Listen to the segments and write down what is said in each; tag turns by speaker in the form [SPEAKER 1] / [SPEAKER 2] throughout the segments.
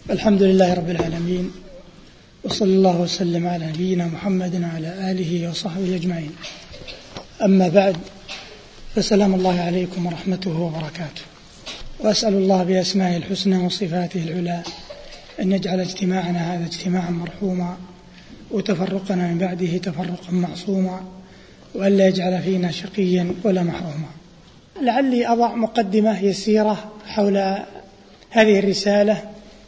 [SPEAKER 1] الحمد لله رب العالمين، وصلى الله وسلم على نبينا محمد وعلى آله وصحبه أجمعين. أما بعد، فسلام الله عليكم ورحمته وبركاته، وأسأل الله بأسمائه الحسنى وصفاته العلى أن يجعل اجتماعنا هذا اجتماعا مرحوما، وتفرقنا من بعده تفرقا معصوما، وأن لا يجعل فينا شقيا ولا محروما. لعلي أضع مقدمة يسيرة حول هذه الرسالة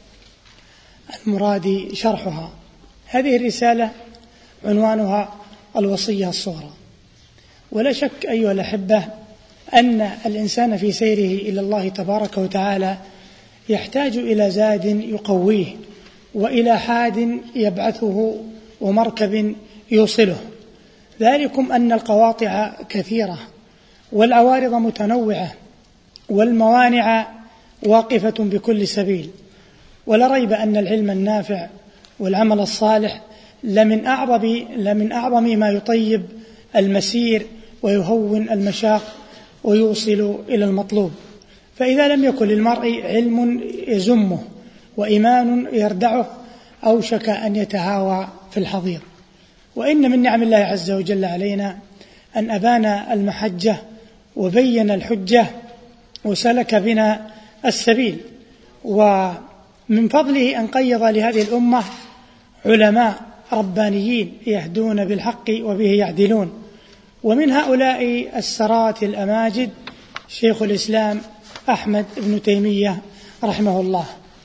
[SPEAKER 1] المراد شرحها. هذه الرسالة عنوانها الوصية الصغرى. ولا شك أيها الأحبة أن الإنسان في سيره إلى الله تبارك وتعالى يحتاج إلى زاد يقويه، وإلى حاد يبعثه، ومركب يوصله. ذلكم أن القواطع كثيرة، والعوارض متنوعة، والموانع واقفة بكل سبيل. ولا ريب أن العلم النافع والعمل الصالح لمن أعظم ما يطيب المسير ويهون المشاق ويوصل إلى المطلوب. فإذا لم يكن للمرء علم يزمه وإيمان يردعه، أوشك أن يتهاوى في الحضيض. وإن من نعم الله عز وجل علينا أن أبان المحجة وبين الحجة وسلك بنا السبيل، ومن فضله أن قيض لهذه الأمة علماء ربانيين يهدون بالحق وبه يعدلون. ومن هؤلاء السرات الأماجد شيخ الإسلام أحمد بن تيمية رحمه الله.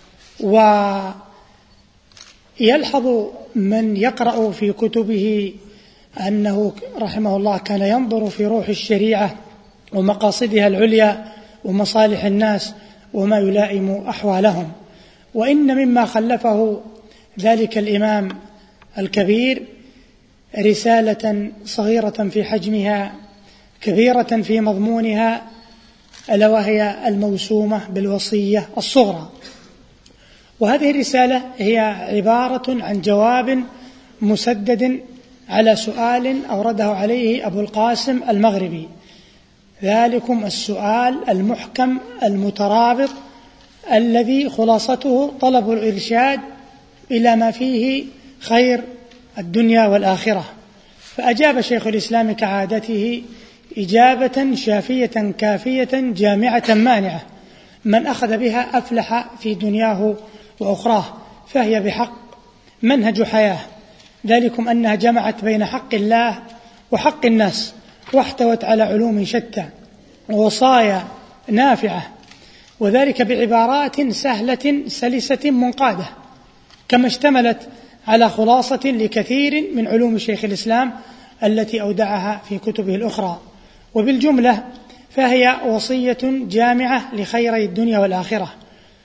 [SPEAKER 1] ويلحظ من يقرأ في كتبه أنه رحمه الله كان ينظر في روح الشريعة ومقاصدها العليا ومصالح الناس وما يلائم أحوالهم. وإن مما خلفه ذلك الإمام الكبير رسالة صغيرة في حجمها كبيرة في مضمونها، ألا وهي الموسومة بالوصية الصغرى. وهذه الرسالة هي عبارة عن جواب مسدد على سؤال أورده عليه أبو القاسم المغربي. ذلكم السؤال المحكم المترابط الذي خلاصته طلب الإرشاد إلى ما فيه خير الدنيا والآخرة. فأجاب شيخ الإسلام كعادته إجابة شافية كافية جامعة مانعة، من أخذ بها أفلح في دنياه وأخراه، فهي بحق منهج حياة. ذلكم أنها جمعت بين حق الله وحق الناس، واحتوت على علوم شتى ووصايا نافعة، وذلك بعبارات سهلة سلسة منقادة، كما اشتملت على خلاصة لكثير من علوم شيخ الإسلام التي أودعها في كتبه الأخرى. وبالجملة فهي وصية جامعة لخيري الدنيا والآخرة.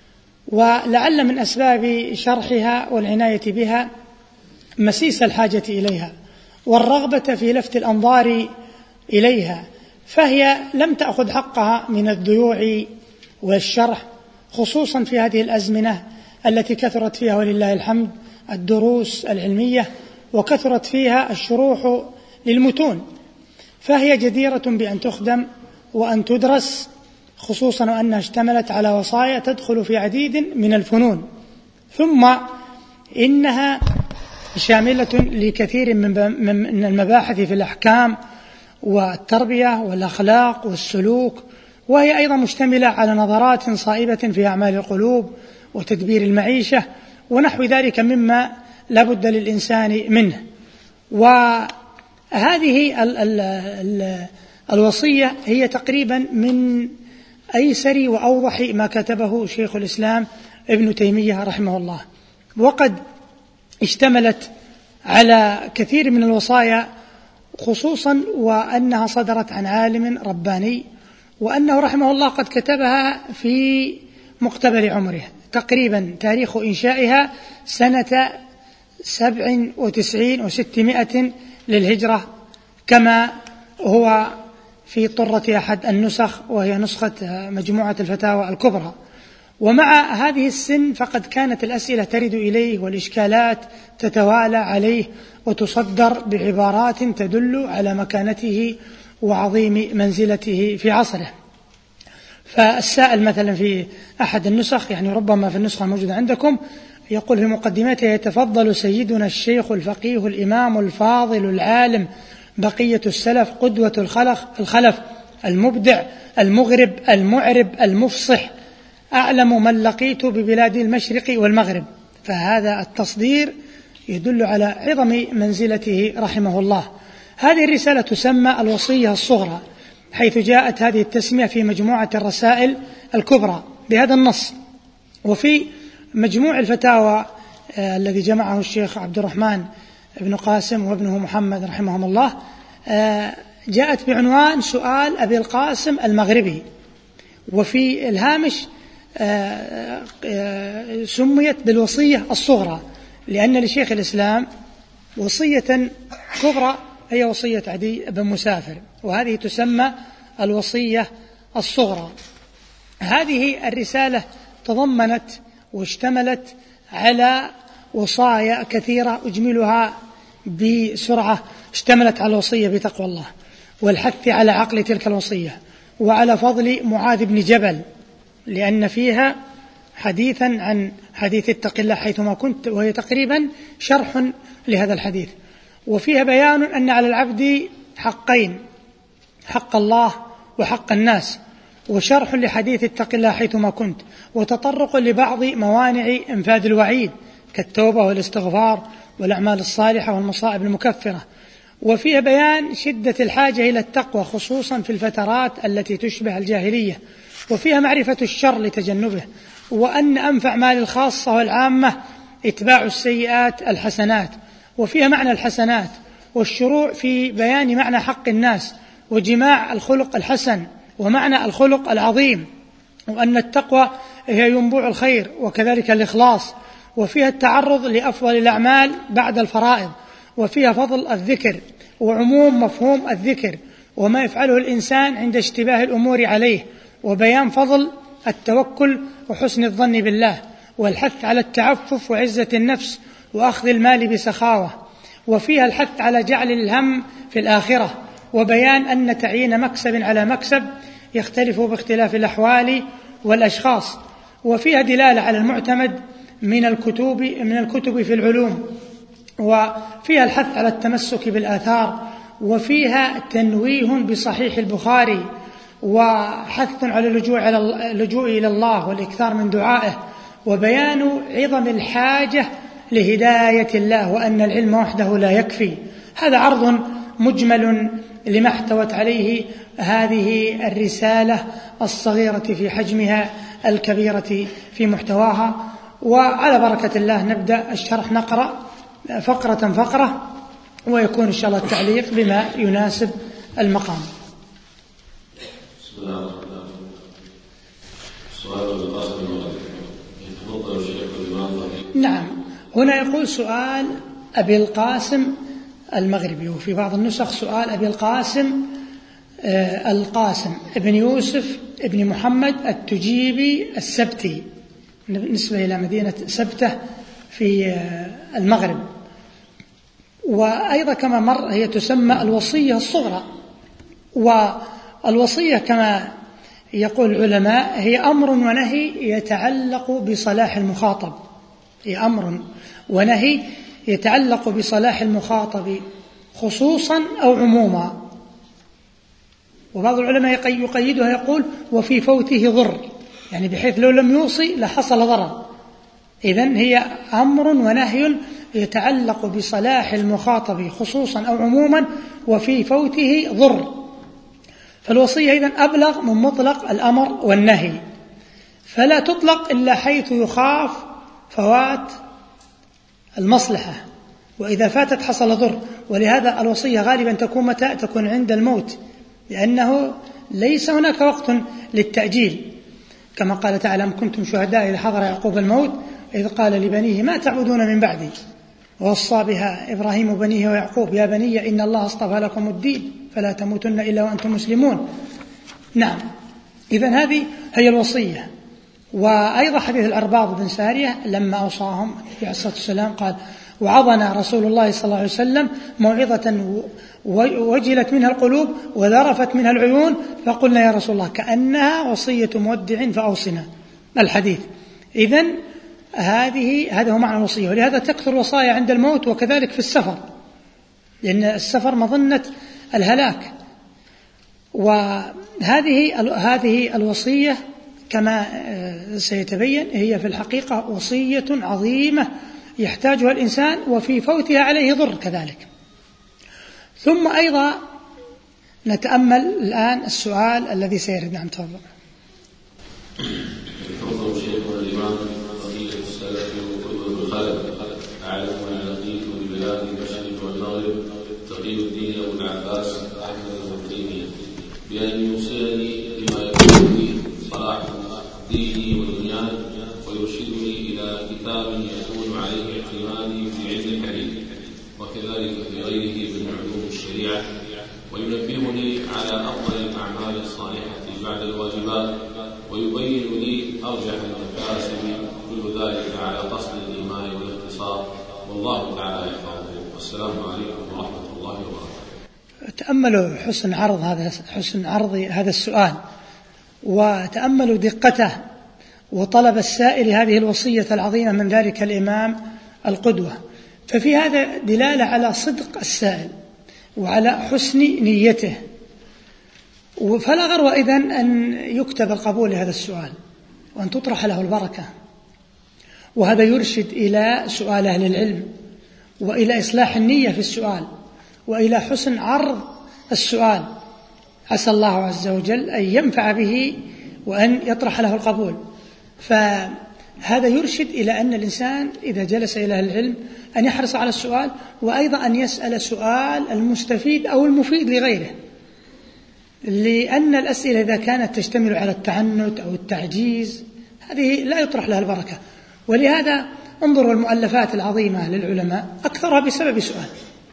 [SPEAKER 1] ولعل من أسباب شرحها والعناية بها مسيس الحاجة إليها والرغبة في لفت الأنظار إليها، فهي لم تأخذ حقها من الضيوع والشرح، خصوصا في هذه الأزمنة التي كثرت فيها ولله الحمد الدروس العلمية، وكثرت فيها الشروح للمتون. فهي جديرة بأن تخدم وأن تدرس، خصوصا وأنها اشتملت على وصايا تدخل في عديد من الفنون. ثم إنها شاملة لكثير من المباحث في الأحكام والتربية والأخلاق والسلوك، وهي أيضا مشتملة على نظرات صائبة في أعمال القلوب وتدبير المعيشة ونحو ذلك مما لا بد للإنسان منه. وهذه الوصية هي تقريبا من أيسر وأوضح ما كتبه شيخ الإسلام ابن تيمية رحمه الله، وقد اشتملت على كثير من الوصايا، خصوصا وأنها صدرت عن عالم رباني، وأنه رحمه الله قد كتبها في مقتبل عمره. تقريبا تاريخ إنشائها سنة 97 و600 للهجرة، كما هو في طرة أحد النسخ، وهي نسخة مجموعة الفتاوى الكبرى. ومع هذه السن فقد كانت الأسئلة ترد إليه والإشكالات تتوالى عليه وتصدر بعبارات تدل على مكانته وعظيم منزلته في عصره. فالسائل مثلا في أحد النسخ، يعني ربما في النسخة الموجودة عندكم، يقول في مقدمته: يتفضل سيدنا الشيخ الفقيه الإمام الفاضل العالم بقية السلف قدوة الخلف المبدع المغرب المعرب المفصح أعلم من لقيت ببلاد المشرق والمغرب. فهذا التصدير يدل على عظم منزلته رحمه الله. هذه الرسالة تسمى الوصية الصغرى، حيث جاءت هذه التسمية في مجموعة الرسائل الكبرى بهذا النص. وفي مجموع الفتاوى الذي جمعه الشيخ عبد الرحمن بن قاسم وابنه محمد رحمهم الله، جاءت بعنوان سؤال أبي القاسم المغربي، وفي الهامش سميت بالوصية الصغرى، لأن لشيخ الإسلام وصية كبرى هي وصية عدي بن مسافر، وهذه تسمى الوصية الصغرى. هذه الرسالة تضمنت واشتملت على وصايا كثيرة أجملها بسرعة. اشتملت على الوصية بتقوى الله والحث على عقل تلك الوصية، وعلى فضل معاذ بن جبل، لأن فيها حديثا عن حديث اتق الله حيثما كنت، وهي تقريبا شرح لهذا الحديث. وفيها بيان أن على العبد حقين: حق الله وحق الناس، وشرح لحديث اتق الله حيثما كنت، وتطرق لبعض موانع إنفاذ الوعيد كالتوبة والاستغفار والأعمال الصالحة والمصائب المكفرة. وفيها بيان شدة الحاجة إلى التقوى خصوصا في الفترات التي تشبه الجاهلية. وفيها معرفة الشر لتجنبه، وأن أنفع ما للخاصة والعامة اتباع السيئات الحسنات. وفيها معنى الحسنات والشروع في بيان معنى حق الناس وجماع الخلق الحسن ومعنى الخلق العظيم، وأن التقوى هي ينبوع الخير وكذلك الإخلاص. وفيها التعرض لأفضل الأعمال بعد الفرائض. وفيها فضل الذكر وعموم مفهوم الذكر وما يفعله الإنسان عند اشتباه الأمور عليه، وبيان فضل التوكل وحسن الظن بالله، والحث على التعفف وعزة النفس وأخذ المال بسخاوة. وفيها الحث على جعل الهم في الآخرة، وبيان أن تعيين مكسب على مكسب يختلف باختلاف الأحوال والأشخاص. وفيها دلالة على المعتمد من الكتب في العلوم، وفيها الحث على التمسك بالآثار. وفيها تنويه بصحيح البخاري، وحث على اللجوء إلى الله والإكثار من دعائه، وبيان عظم الحاجة لهداية الله، وأن العلم وحده لا يكفي. هذا عرض مجمل لما احتوت عليه هذه الرسالة الصغيرة في حجمها الكبيرة في محتواها. وعلى بركة الله نبدأ الشرح، نقرأ فقرة فقرة، ويكون إن شاء الله التعليق بما يناسب المقام. نعم، هنا يقول سؤال أبي القاسم المغربي، وفي بعض النسخ سؤال أبي القاسم القاسم ابن يوسف ابن محمد التجيبي السبتي، نسبة إلى مدينة سبتة في المغرب. وأيضا كما مر هي تسمى الوصية الصغرى. والوصية كما يقول العلماء هي أمر ونهي يتعلق بصلاح المخاطب، هي أمر ونهي يتعلق بصلاح المخاطب خصوصا أو عموما. وبعض العلماء يقيدها يقول وفي فوته ضر، يعني بحيث لو لم يوصي لحصل ضرر. إذن هي أمر ونهي يتعلق بصلاح المخاطب خصوصا أو عموما وفي فوته ضر. فالوصية إذن أبلغ من مطلق الأمر والنهي، فلا تطلق إلا حيث يخاف فوات المصلحة، وإذا فاتت حصل ضر. ولهذا الوصية غالبا تكون متى؟ تكون عند الموت، لأنه ليس هناك وقت للتأجيل، كما قال تعالى أم كنتم شهداء إذ حضر يعقوب الموت إذ قال لبنيه ما تعبدون من بعدي ووصى بها إبراهيم بنيه ويعقوب يا بني إن الله اصطفى لكم الدين فلا تموتن إلا وأنتم مسلمون. نعم، إذن هذه هي الوصية. وأيضا حديث الأرباض بن سارية لما أوصاهم عليه الصلاة والسلام قال وعظنا رسول الله صلى الله عليه وسلم موعظة ووجلت منها القلوب وذرفت منها العيون، فقلنا يا رسول الله كأنها وصية مودع فأوصنا الحديث. إذن هذا هو معنى الوصية، ولهذا تكثر الوصايا عند الموت وكذلك في السفر، لأن السفر مظنة الهلاك. وهذه الوصية كما سيتبين هي في الحقيقة وصية عظيمة يحتاجها الإنسان، وفي فوتها عليه ضر كذلك. ثم أيضا نتأمل الآن السؤال الذي سيرد. نعم تفضل.
[SPEAKER 2] تفضل شيخنا الإمام فضيلة السلف وقدوة الخلف، أعلم ما لقيت ببلاد المشرق والمغرب تقي الدين أبو العباس أحمد بن تيمية بأن يوصلني لما يكون لي صلاح ديني ودنياي، ويرشدني إلى كتاب يكون عليه اعتمادي في علم الحديث وكذلك في غيره من علوم الشريعة، وينبهني على أفضل الأعمال الصالحة بعد الواجبات، ويبين لي أرجح المكاسب، كل ذلك على قصد الإيمان والاختصار، والله تعالى يحفظه. والسلام عليكم ورحمة الله وبركاته.
[SPEAKER 1] تأملوا حسن عرض هذا السؤال، وتأملوا دقته، وطلب السائل هذه الوصية العظيمة من ذلك الإمام القدوة. ففي هذا دلالة على صدق السائل وعلى حسن نيته، فلا غرو إذن أن يكتب القبول لهذا السؤال وأن تطرح له البركة، وهذا يرشد إلى سؤال أهل العلم، وإلى إصلاح النية في السؤال، وإلى حسن عرض السؤال. عسى الله عز وجل أن ينفع به وأن يطرح له القبول. فهذا يرشد إلى أن الإنسان إذا جلس إلى أهل العلم أن يحرص على السؤال، وأيضا أن يسأل سؤال المستفيد أو المفيد لغيره، لأن الأسئلة إذا كانت تشتمل على التعنت أو التعجيز هذه لا يطرح لها البركة. ولهذا انظروا المؤلفات العظيمة للعلماء أكثرها بسبب سؤال.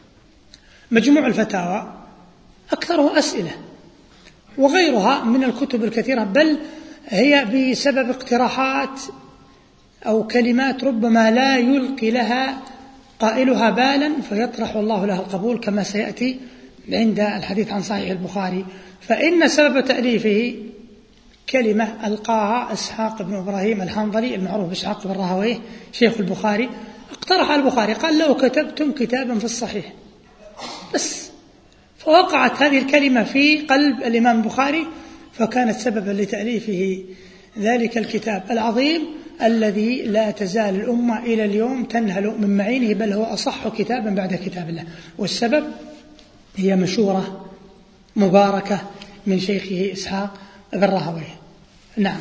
[SPEAKER 1] مجموع الفتاوى أكثره أسئلة، وغيرها من الكتب الكثيرة، بل هي بسبب اقتراحات أو كلمات ربما لا يلقي لها قائلها بالا فيطرح الله لها القبول، كما سيأتي عند الحديث عن صحيح البخاري. فإن سبب تأليفه كلمة ألقاها إسحاق بن إبراهيم الحنظلي المعروف إسحاق بن راهويه شيخ البخاري، اقترح البخاري قال لو كتبتم كتابا في الصحيح بس، فوقعت هذه الكلمة في قلب الإمام البخاري، فكانت سببا لتأليفه ذلك الكتاب العظيم الذي لا تزال الأمة إلى اليوم تنهل من معينه، بل هو أصح كتابا بعد كتاب الله. والسبب هي مشورة مباركة من شيخه إسحاق بن راهويه. نعم.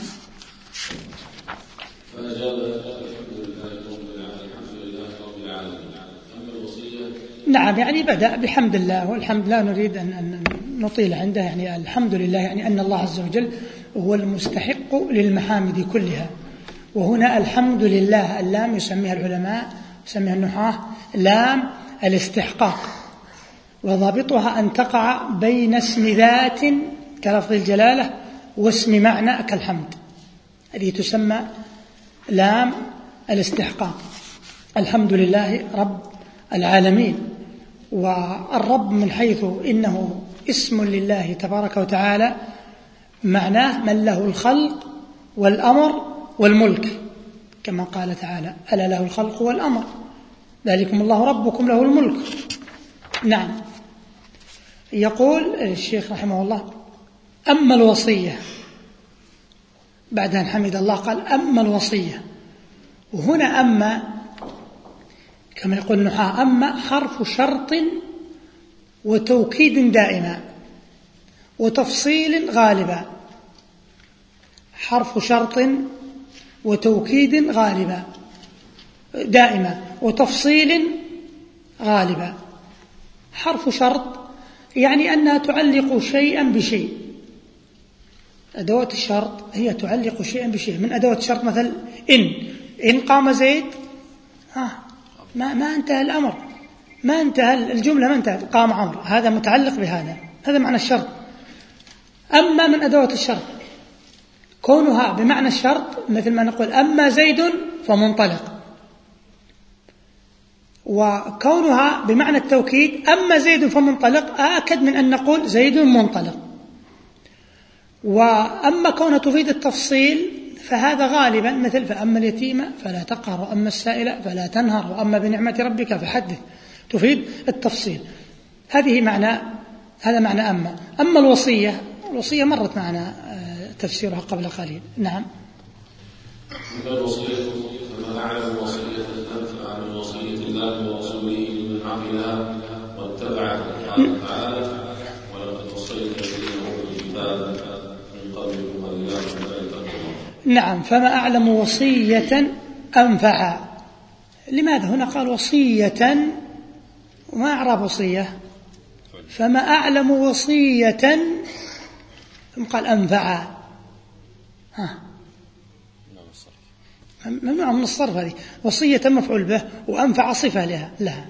[SPEAKER 1] نعم، يعني بدأ بحمد الله، والحمد لا نريد أن نطيل عنده، يعني الحمد لله يعني أن الله عز وجل هو المستحق للمحامد كلها. وهنا الحمد لله اللام يسميها العلماء يسميها النحاة لام الاستحقاق، وضابطها أن تقع بين اسم ذات كلفظ الجلالة واسم معنى كالحمد، هذه تسمى لام الاستحقاق. الحمد لله رب العالمين. والرب من حيث إنه اسم لله تبارك وتعالى معناه من له الخلق والأمر والملك، كما قال تعالى ألا له الخلق والأمر ذلكم الله ربكم له الملك. نعم. يقول الشيخ رحمه الله أما الوصية، بعد أن حمد الله قال أما الوصية. وهنا أما كما يقول النحاة أما حرف شرط وتوكيد دائما وتفصيل غالبا، حرف شرط وتوكيد غالبا دائما وتفصيل غالبا. حرف شرط يعني أنها تعلق شيئا بشيء، أدوات الشرط هي تعلق شيئا بشيء. من أدوات الشرط مثل إن قام زيد ما انتهى الأمر، ما انتهى الجملة، ما انتهى قام عمرو، هذا متعلق بهذا، هذا معنى الشرط. أما من أدوات الشرط كونها بمعنى الشرط، مثل ما نقول أما زيد فمنطلق، وكونها بمعنى التوكيد أما زيد فمنطلق أكد من أن نقول زيد منطلق. وأما كونها تفيد التفصيل فهذا غالبا مثل فأما اليتيمة فلا تقهر وأما السائلة فلا تنهر وأما بنعمة ربك فحدث، تفيد التفصيل. هذا معنى أما الوصية مرت معنا تفسيرها قبل قليل. نعم.
[SPEAKER 2] الوصية فما أعلم وصية أنفع من وصية الله ورسوله لمن عملها واتبع قال تعالى ولقد وصينا الذين أوتوا الكتاب من قبلكم وإياكم أن تتقوا.
[SPEAKER 1] نعم. فما أعلم وصية أنفع. لماذا هنا قال وصية وما أعرب وصية؟ فما أعلم وصية قال أنفع. ممنوع من الصرف. هذه وصية مفعول به وأنفع صفة لها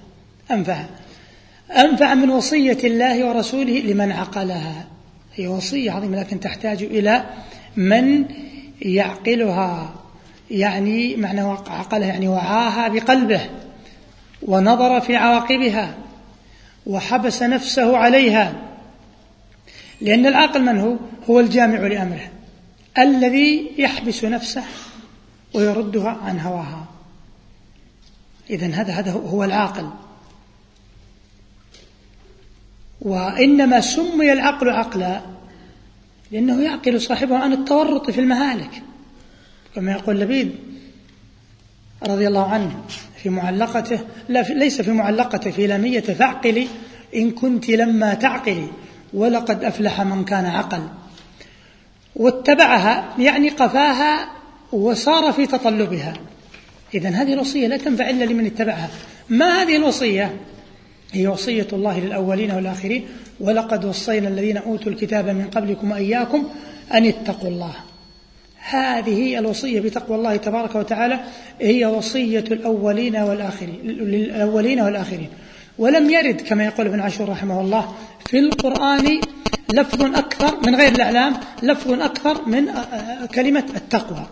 [SPEAKER 1] أنفع من وصية الله ورسوله لمن عقلها. هي وصية عظيمة لكن تحتاج إلى من يعقلها، يعني معنى عقلها يعني وعاها بقلبه ونظر في عواقبها وحبس نفسه عليها. لأن العاقل من هو الجامع لأمره الذي يحبس نفسه ويردها عن هواها. إذن هذا هو العاقل. وإنما سمي العقل عقلا لأنه يعقل صاحبه عن التورط في المهالك، كما يقول لبيد رضي الله عنه في معلقته، ليس في معلقته، في لاميته: فاعقلي إن كنت لما تعقلي ولقد أفلح من كان عقل. واتبعها يعني قفاها وصار في تطلبها. إذن هذه الوصية لا تنفع إلا لمن اتبعها. ما هذه الوصية؟ هي وصية الله للأولين والآخرين: ولقد وصينا الذين أوتوا الكتاب من قبلكم وإياكم أن اتقوا الله. هذه هي الوصية بتقوى الله تبارك وتعالى، هي وصية الأولين والآخرين. ولم يرد كما يقول ابن عاشور رحمه الله في القرآن لفظ أكثر من غير الإعلام، لفظ أكثر من كلمة التقوى.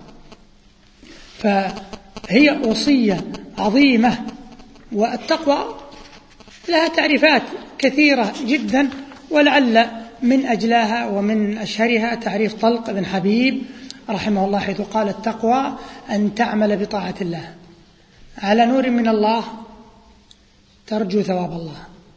[SPEAKER 1] فهي وصية عظيمة. والتقوى لها تعريفات كثيرة جدا، ولعل من أجلاها ومن أشهرها تعريف طلق بن حبيب رحمه الله، حيث قال: التقوى أن تعمل بطاعة الله على نور من الله ترجو ثواب الله،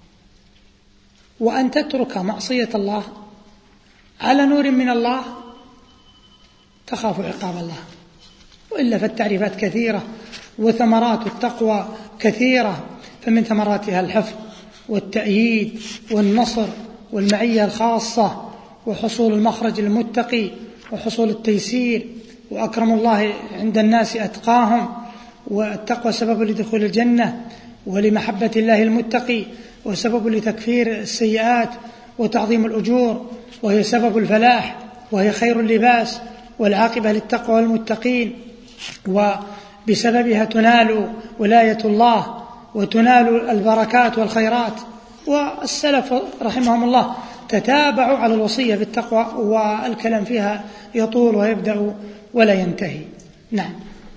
[SPEAKER 1] وأن تترك معصية الله على نور من الله تخاف عقاب الله. وإلا فالتعريفات كثيرة وثمرات التقوى كثيرة، فمن ثمراتها الحفظ والتأييد والنصر والمعية الخاصة وحصول المخرج المتقي وحصول التيسير، وأكرم الله عند الناس أتقاهم، والتقوى سبب لدخول الجنة ولمحبة الله المتقي، وسبب لتكفير السيئات وتعظيم الأجور، وهي سبب الفلاح، وهي خير اللباس والعاقبة للتقوى والمتقين، وبسببها تنال ولاية الله وتنال البركات والخيرات. والسلف رحمهم الله تتابعوا على الوصية بالتقوى، والكلام فيها يطول ويبدأ ولا ينتهي. نعم.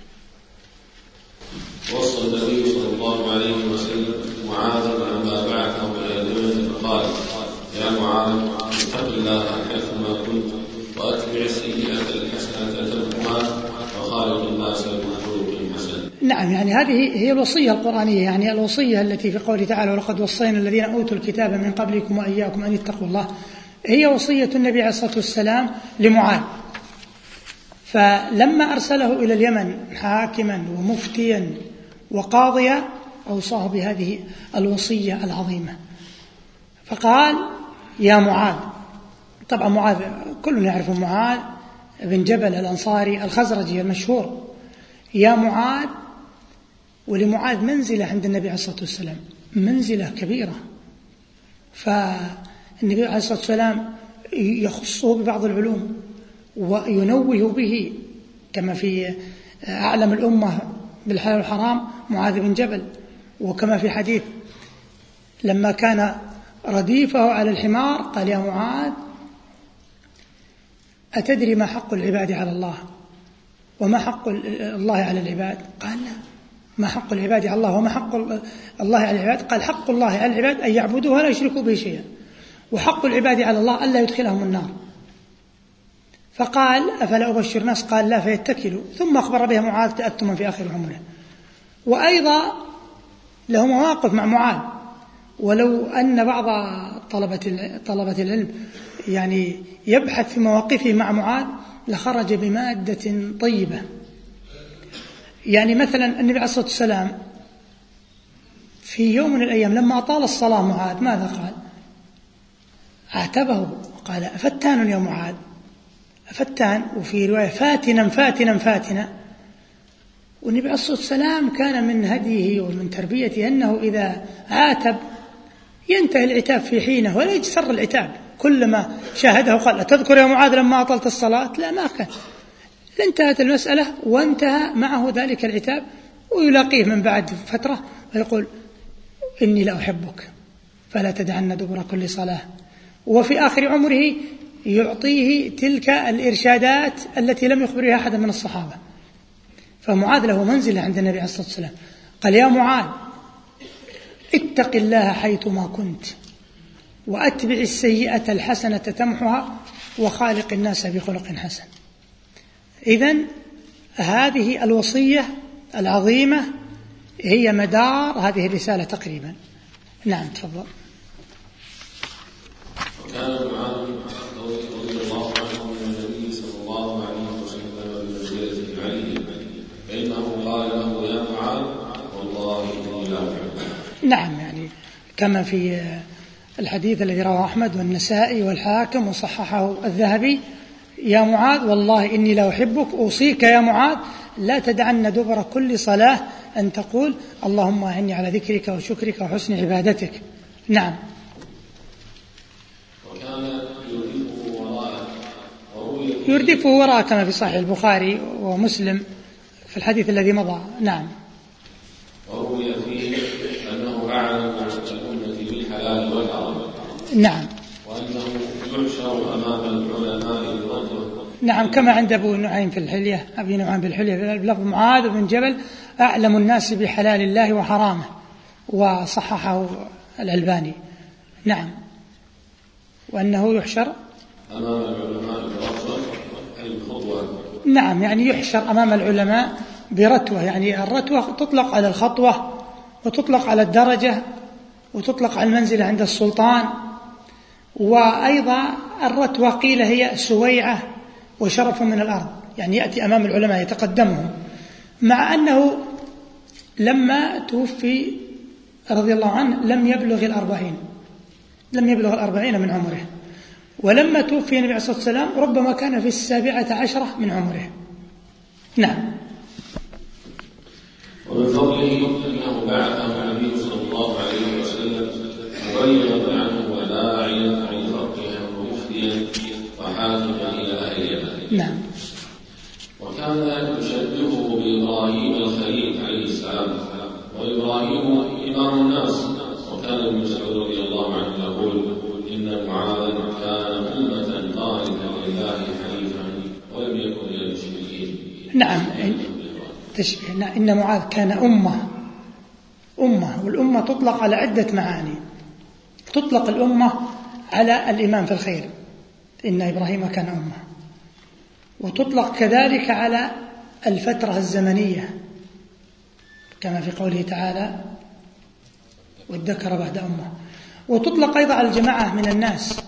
[SPEAKER 2] وصى النبي صلى الله عليه وسلم معاذ لما بعثه إلى اليمن فقال: يا معاذ اتق الله حيثما كنت وأتبع السيئة الحسنة تمحها وخالق الناس بخلق حسن.
[SPEAKER 1] نعم، يعني هذه هي الوصية القرآنية، يعني الوصية التي في قوله تعالى: ولقد وصينا الذين أوتوا الكتاب من قبلكم وإياكم أن اتقوا الله، هي وصية النبي عليه الصلاة والسلام لمعاذ. فلما أرسله إلى اليمن حاكما ومفتيا وقاضيا أوصاه بهذه الوصية العظيمة، فقال: يا معاذ. طبعا معاذ كلنا يعرف معاذ بن جبل الأنصاري الخزرجي المشهور. يا معاذ. ولمعاذ منزلة عند النبي عليه الصلاة والسلام، منزلة كبيرة. فالنبي عليه الصلاة والسلام يخصه ببعض العلوم وينوه به، كما في أعلم الأمة بالحلال والحرام معاذ بن جبل، وكما في حديث لما كان رديفه على الحمار قال: يا معاذ أتدري ما حق العباد على الله وما حق الله على العباد؟ قال: لا. ما حق العباد على الله وما حق الله على العباد. قال حق الله على العباد أن يعبدوه ولا يشركوا به شيئا، وحق العباد على الله ألا يدخلهم النار. فقال أفلا أبشر الناس؟ قال لا فيتكلوا. ثم أخبر بها معاذ تأثما في آخر عمره. وأيضا له مواقف مع معاذ، ولو أن بعض طلبة العلم يعني يبحث في مواقفه مع معاذ لخرج بمادة طيبة. يعني مثلا النبي عليه الصلاة والسلام في يوم من الأيام لما أطال الصلاة معاذ ماذا قال؟ عاتبه قال أفتان يا معاذ، أفتان، وفي رواية فاتنا فاتنا فاتنا. والنبي عليه الصلاة والسلام كان من هديه ومن تربيته أنه إذا عاتب ينتهي العتاب في حينه ولا يجسر العتاب. كلما شاهده قال أتذكر يا معاذ لما أطلت الصلاة؟ لا، ما كان. انتهت المسألة وانتهى معه ذلك العتاب، ويلاقيه من بعد فترة ويقول إني لا أحبك فلا تدعن دبر كل صلاة. وفي آخر عمره يعطيه تلك الإرشادات التي لم يخبر بها أحد من الصحابة. فمعاذ له منزلة عند النبي عليه الصلاة والسلام. قال يا معاذ اتق الله حيثما كنت وأتبع السيئة الحسنة تمحها وخالق الناس بخلق حسن. إذن هذه الوصية العظيمة هي مدار هذه الرسالة تقريبا. نعم تفضل.
[SPEAKER 2] وكان معاذ رضي الله عنه من النبي صلى الله عليه وسلم بمنزلة علي، فإنه قال له يا معاذ والله إني لا أحبك.
[SPEAKER 1] نعم، يعني كما في الحديث الذي رواه أحمد والنسائي والحاكم وصححه الذهبي: يا معاذ والله إني لا أحبك، أوصيك يا معاذ لا تدعن دبر كل صلاة أن تقول اللهم أعني على ذكرك وشكرك وحسن عبادتك. نعم.
[SPEAKER 2] وكان
[SPEAKER 1] يردفه وراء كما في صحيح البخاري ومسلم في الحديث الذي مضى. نعم.
[SPEAKER 2] وروي فيه أنه أعلم الأمة بالحلال والحرام.
[SPEAKER 1] نعم.
[SPEAKER 2] وأنه يحشر أمام العلماء بالرجل.
[SPEAKER 1] نعم، كما عند أبي نعيم في الحلية بلفظ معاذ بن جبل أعلم الناس بحلال الله وحرامه، وصححه الألباني. نعم. وأنه يحشر
[SPEAKER 2] أمام العلماء برتوة أي الخطوة.
[SPEAKER 1] نعم، يعني يحشر أمام العلماء برتوة، يعني الرتوة تطلق على الخطوة وتطلق على الدرجة وتطلق على المنزلة عند السلطان. وأيضا الرتوة قيل هي سويعة وشرف من الأرض، يعني يأتي أمام العلماء يتقدمهم، مع أنه لما توفي رضي الله عنه لم يبلغ 40 من عمره، ولما توفي النبي عليه الصلاة والسلام ربما كان في 17 من عمره. نعم.
[SPEAKER 2] ومن فضله أنه بعثه النبي صلى الله عليه وسلم مبلغا عنه وداعيا عن فرقها ومفتيا وحاكما إلى أهل اليمن.
[SPEAKER 1] نعم.
[SPEAKER 2] وكان يشبهه بإبراهيم الخليل عليه السلام، وإبراهيم إمام الناس. وكان ابن مسعود رضي الله عنه يقول إن معاذ كان أمة قانتا لله حنيفا ولم يكن من المشركين.
[SPEAKER 1] نعم، إن معاذ كان أمة، والأمة تطلق على عدة معاني. تطلق الأمة على الإمام في الخير، إن إبراهيم كان أمة، وتطلق كذلك على الفترة الزمنية كما في قوله تعالى وادكر بعد أمة، وتطلق أيضا على الجماعة من الناس،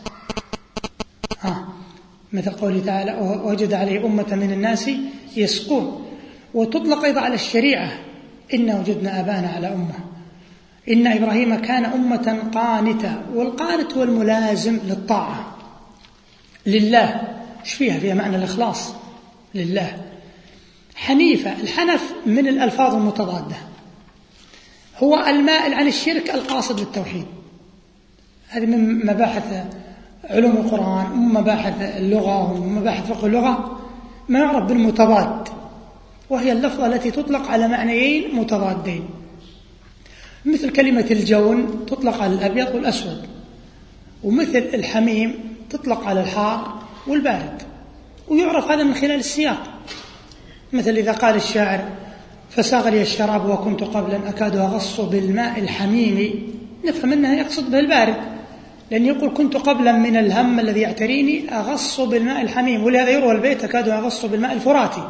[SPEAKER 1] مثل قوله تعالى وجد عليه أمة من الناس يسقون. وتطلق أيضا على الشريعة إن وجدنا آبانا على أمة. إن إبراهيم كان أمة قانتة، والقانت هو الملازم للطاعة لله. إيش فيها معنى الإخلاص لله. حنيفة، الحنف من الألفاظ المتضادة، هو المائل عن الشرك القاصد للتوحيد. هذه من مباحث علوم القرآن ومن مباحث اللغة ومن مباحث فقه اللغة ما يعرف بالمتضاد، وهي اللفظة التي تطلق على معنيين متضادين، مثل كلمة الجون تطلق على الأبيض والأسود، ومثل الحميم تطلق على الحار والبارد، ويعرف هذا من خلال السياق. مثل إذا قال الشاعر فساغ لي الشراب وكنت قبلا أكاد أغص بالماء الحميم، نفهم أنه يقصد به البارد، لأن يقول كنت قبلا من الهم الذي يعتريني أغص بالماء الحميم، ولهذا يروى البيت أكاد أغص بالماء الفراتي.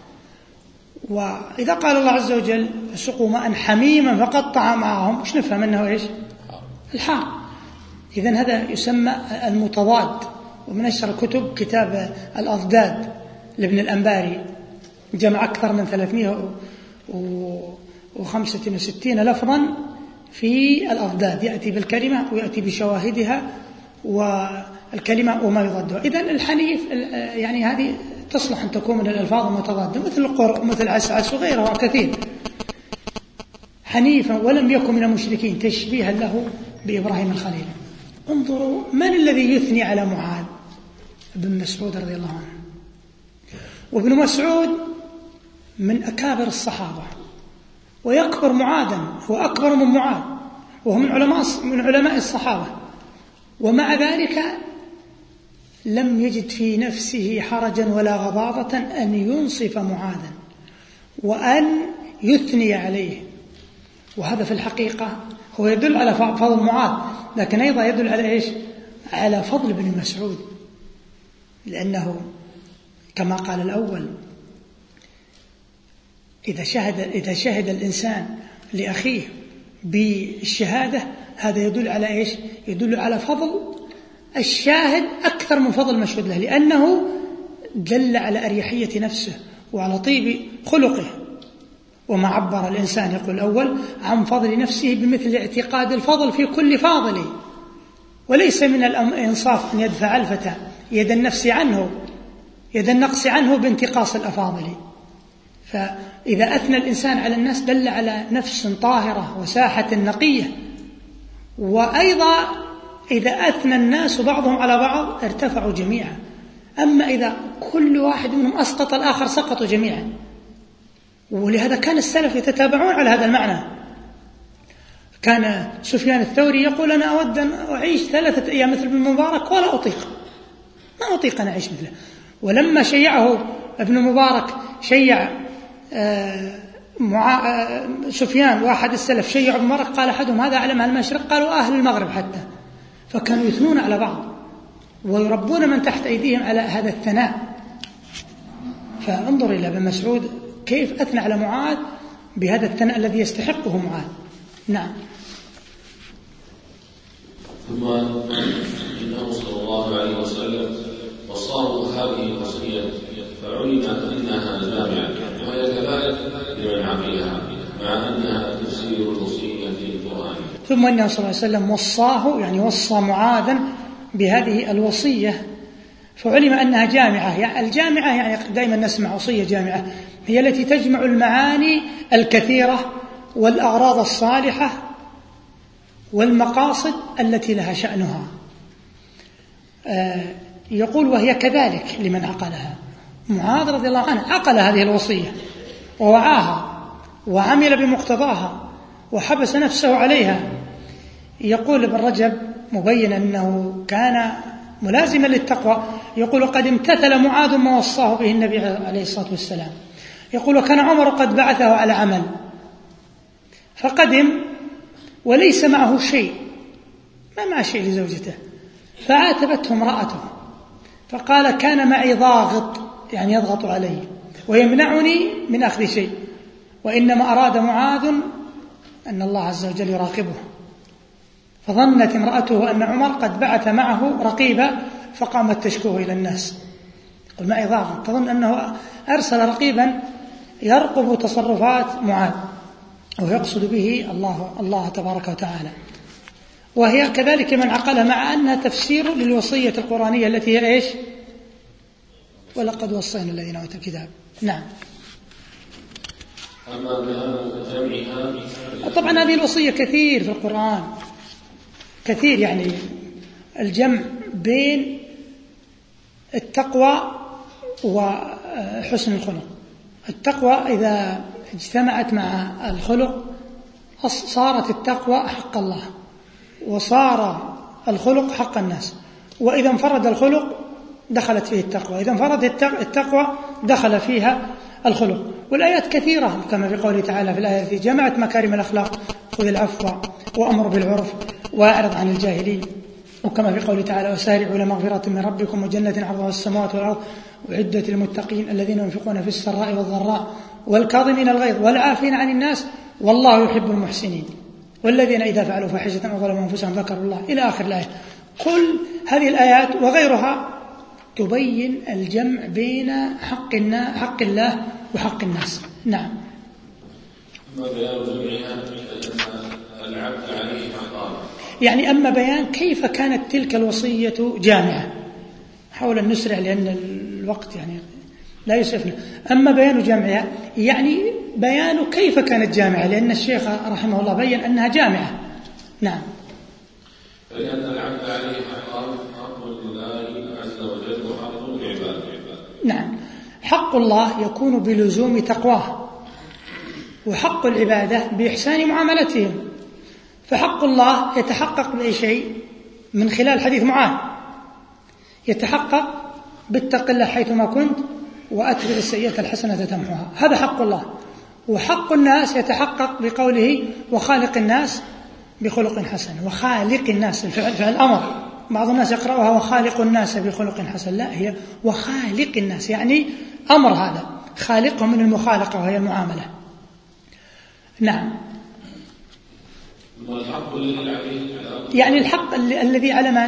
[SPEAKER 1] وإذا قال الله عز وجل سقوا ماء حميما فقطع معهم، وش نفهم أنه إيش؟ الحار. إذن هذا يسمى المتضاد. ومن أشهر الكتب كتاب الأضداد لابن الأنباري، جمع أكثر من 365 لفظا في الأضداد، يأتي بالكلمة ويأتي بشواهدها والكلمة وما يضادها. إذن الحنيف يعني هذه تصلح أن تكون من الألفاظ المتضادة، مثل القرء ومثل عسعس وغيرها كثير. حنيفا ولم يكن من المشركين، تشبيها له بإبراهيم الخليل. انظروا من الذي يثني على معاذ؟ ابن مسعود رضي الله عنه. وابن مسعود من أكابر الصحابة، ويكبر معاذا، هو أكبر من معاذ، وهو من علماء الصحابة، ومع ذلك لم يجد في نفسه حرجا ولا غضاضة أن ينصف معاذا وأن يثني عليه. وهذا في الحقيقة هو يدل على فضل معاذ، لكن أيضا يدل على إيش؟ على فضل ابن مسعود، لأنه كما قال الأول إذا شهد الإنسان لأخيه بالشهادة هذا يدل على إيش؟ يدل على فضل الشاهد أكثر من فضل المشهود له، لأنه دل على أريحية نفسه وعلى طيب خلقه. وما عبر الإنسان يقول الأول عن فضل نفسه بمثل اعتقاد الفضل في كل فاضل، وليس من الإنصاف أن يدفع الفتى يد النفس عنه، يد النقص عنه بانتقاص الأفاضل. فإذا أثنى الإنسان على الناس دل على نفس طاهرة وساحة نقية. وأيضا إذا أثنى الناس بعضهم على بعض ارتفعوا جميعا، أما إذا كل واحد منهم أسقط الآخر سقطوا جميعا. ولهذا كان السلف يتتابعون على هذا المعنى. كان سفيان الثوري يقول أنا أود أن أعيش 3 أيام مثل ابن مبارك ولا ما أطيق أن أعيش مثله. ولما شيعه ابن مبارك شيع سفيان واحد السلف شيع ابن مبارك، قال أحدهم هذا أعلم أهل المشرق، قالوا أهل المغرب حتى. فكانوا يثنون على بعض ويربون من تحت أيديهم على هذا الثناء. فانظر إلى ابن مسعود كيف أثنى على معاذ بهذا الثناء الذي يستحقه معاذ. نعم.
[SPEAKER 2] ثم إنه صلى الله عليه وسلم وصاه هذه الوصية فعلم أنها جامعة وهي كذلك لمن عقلها مع أنها تفسير الوصية في القرآن.
[SPEAKER 1] ثم إنه صلى الله عليه وسلم وصاه، يعني وصى معاذا بهذه الوصية، فعلم أنها جامعة. يعني الجامعة يعني دائما نسمع وصية جامعة، هي التي تجمع المعاني الكثيرة والأغراض الصالحة والمقاصد التي لها شأنها. يقول وهي كذلك لمن عقلها. معاذ رضي الله عنه عقل هذه الوصية ووعاها وعمل بمقتضاها وحبس نفسه عليها. يقول ابن رجب مبينا أنه كان ملازما للتقوى، يقول قد امتثل معاذ ما وصاه به النبي عليه الصلاة والسلام. يقول وكان عمر قد بعثه على عمل فقدم وليس معه شيء، ما معه شيء لزوجته، فعاتبته امرأته فقال كان معي ضاغط، يعني يضغط علي ويمنعني من أخذ شيء، وإنما أراد معاذ أن الله عز وجل يراقبه. فظنت امرأته أن عمر قد بعث معه رقيبا فقامت تشكوه إلى الناس، قل معي ضاغط، تظن أنه أرسل رقيبا يرقب تصرفات معاذ ويقصد به الله تبارك وتعالى. وهي كذلك من عقلها مع أنها تفسير للوصية القرآنية التي هي إيش؟ ولقد وصينا الذين أوتوا الكتاب. نعم. طبعا هذه الوصية كثير في القرآن، كثير، يعني الجمع بين التقوى وحسن الخلق. التقوى إذا اجتمعت مع الخلق صارت التقوى حق الله وصار الخلق حق الناس، وإذا انفرد الخلق دخلت فيه التقوى، إذا انفرد التقوى دخل فيها الخلق. والآيات كثيرة كما في قوله تعالى في الآية التي جمعت مكارم الأخلاق: خذ العفو وأمر بالعرف وأعرض عن الجاهلين. وكما في قوله تعالى: وسارعوا إلى مغفرة من ربكم وجنة عرضها السماوات والأرض أعدت للمتقين الذين ينفقون في السراء والضراء والكاظمين الغيظ والعافين عن الناس والله يحب المحسنين والذين إذا فعلوا فاحشة أو ظلموا أنفسهم ذكروا الله، إلى آخر الآية. كل هذه الآيات وغيرها تبين الجمع بين حق الله وحق الناس. نعم. يعني أما بيان كيف كانت تلك الوصية جامعة، حاول أن نسرع لأن الوقت يعني لا يسعفنا. أما بيان جامعة يعني بيان كيف كانت جامعة، لأن الشيخ رحمه الله بيّن أنها جامعة. نعم.
[SPEAKER 2] فلأن العبد عليه حق لله عز وجل وحق العباد.
[SPEAKER 1] نعم. حق الله يكون بلزوم تقواه، وحق العبادة بإحسان معاملتهم. فحق الله يتحقق بأي شيء؟ من خلال حديث معاذ، يتحقق باتق الله حيثما كنت وأتبع السيئة الحسنة تمحوها، هذا حق الله. وحق الناس يتحقق بقوله: وخالق الناس بخلق حسن. وخالق الناس الفعل أمر، بعض الناس يقرأها وخالق الناس بخلق حسن، لا، هي وخالق الناس، يعني أمر، هذا خالقهم من المخالقة وهي المعاملة. نعم. يعني الحق الذي على من؟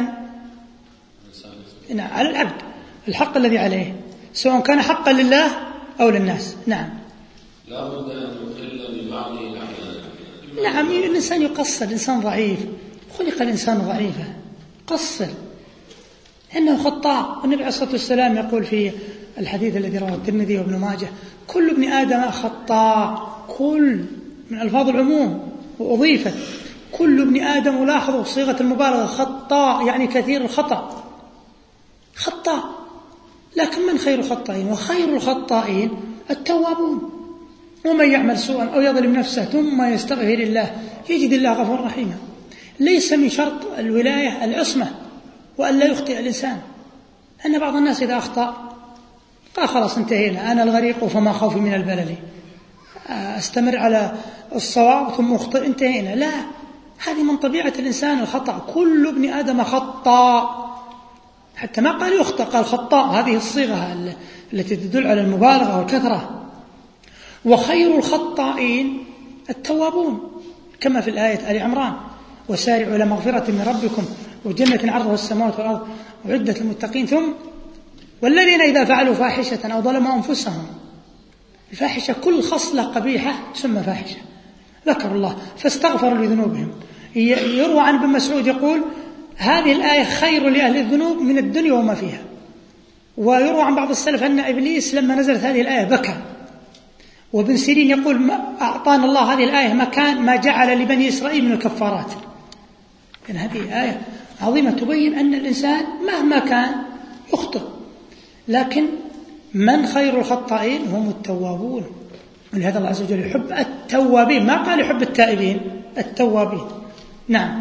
[SPEAKER 1] نعم، على العبد، الحق الذي عليه سواء كان حقا لله أو للناس. نعم.
[SPEAKER 2] لا بد أن يخل ببعضه الأحيان.
[SPEAKER 1] نعم، الإنسان يقصر، الإنسان ضعيف، خلق الإنسان ضعيفا، قصر، إنه خطاء. والنبي عليه الصلاة والسلام يقول في الحديث الذي رواه الترمذي وابن ماجه: كل ابن آدم خطاء. كل من ألفاظ العموم وأضيفت كل ابن آدم، لاحظوا صيغة المبالغة، خطاء يعني كثير الخطأ، خطاء. لكن من خير الخطائين؟ وخير الخطائين التوابون. ومن يعمل سوءا أو يظلم نفسه ثم يستغفر الله يجد الله غفورا رحيما. ليس من شرط الولاية العصمة وأن لا يخطئ الإنسان، أن بعض الناس إذا أخطأ قال خلاص انتهينا، أنا الغريق فما خوفي من البلل، أستمر على الصواب ثم أخطئ، انتهينا. لا، هذه من طبيعة الإنسان الخطأ. كل ابن آدم خطاء، حتى ما قال يخطئ، قال خطاء، هذه الصيغة التي تدل على المبالغة والكثرة. وخير الخطائين التوابون، كما في الآية آل عمران: وسارعوا إلى مغفرة من ربكم وجنة عرضها السماوات والأرض أعدت للمتقين. ثم والذين إذا فعلوا فاحشة أو ظلموا أنفسهم. الفاحشة كل خصلة قبيحة تسمى فاحشة، ذكر الله فاستغفروا لذنوبهم. يروى عن ابن مسعود يقول: هذه الآية خير لأهل الذنوب من الدنيا وما فيها. ويروى عن بعض السلف أن إبليس لما نزلت هذه الآية بكى. وابن سيرين يقول: ما أعطانا الله هذه الآية مكان ما جعل لبني إسرائيل من الكفارات. يعني هذه آية عظيمة تبين أن الإنسان مهما كان يخطئ، لكن من خير الخطائين هم التوابون. ولهذا الله عز وجل يحب التوابين، ما قال يحب التائبين، التوابين. نعم.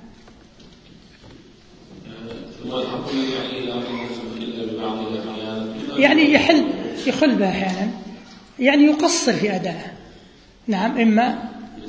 [SPEAKER 1] يعني يخل بها أحيانا، يعني يقصر في أدائه. نعم، إما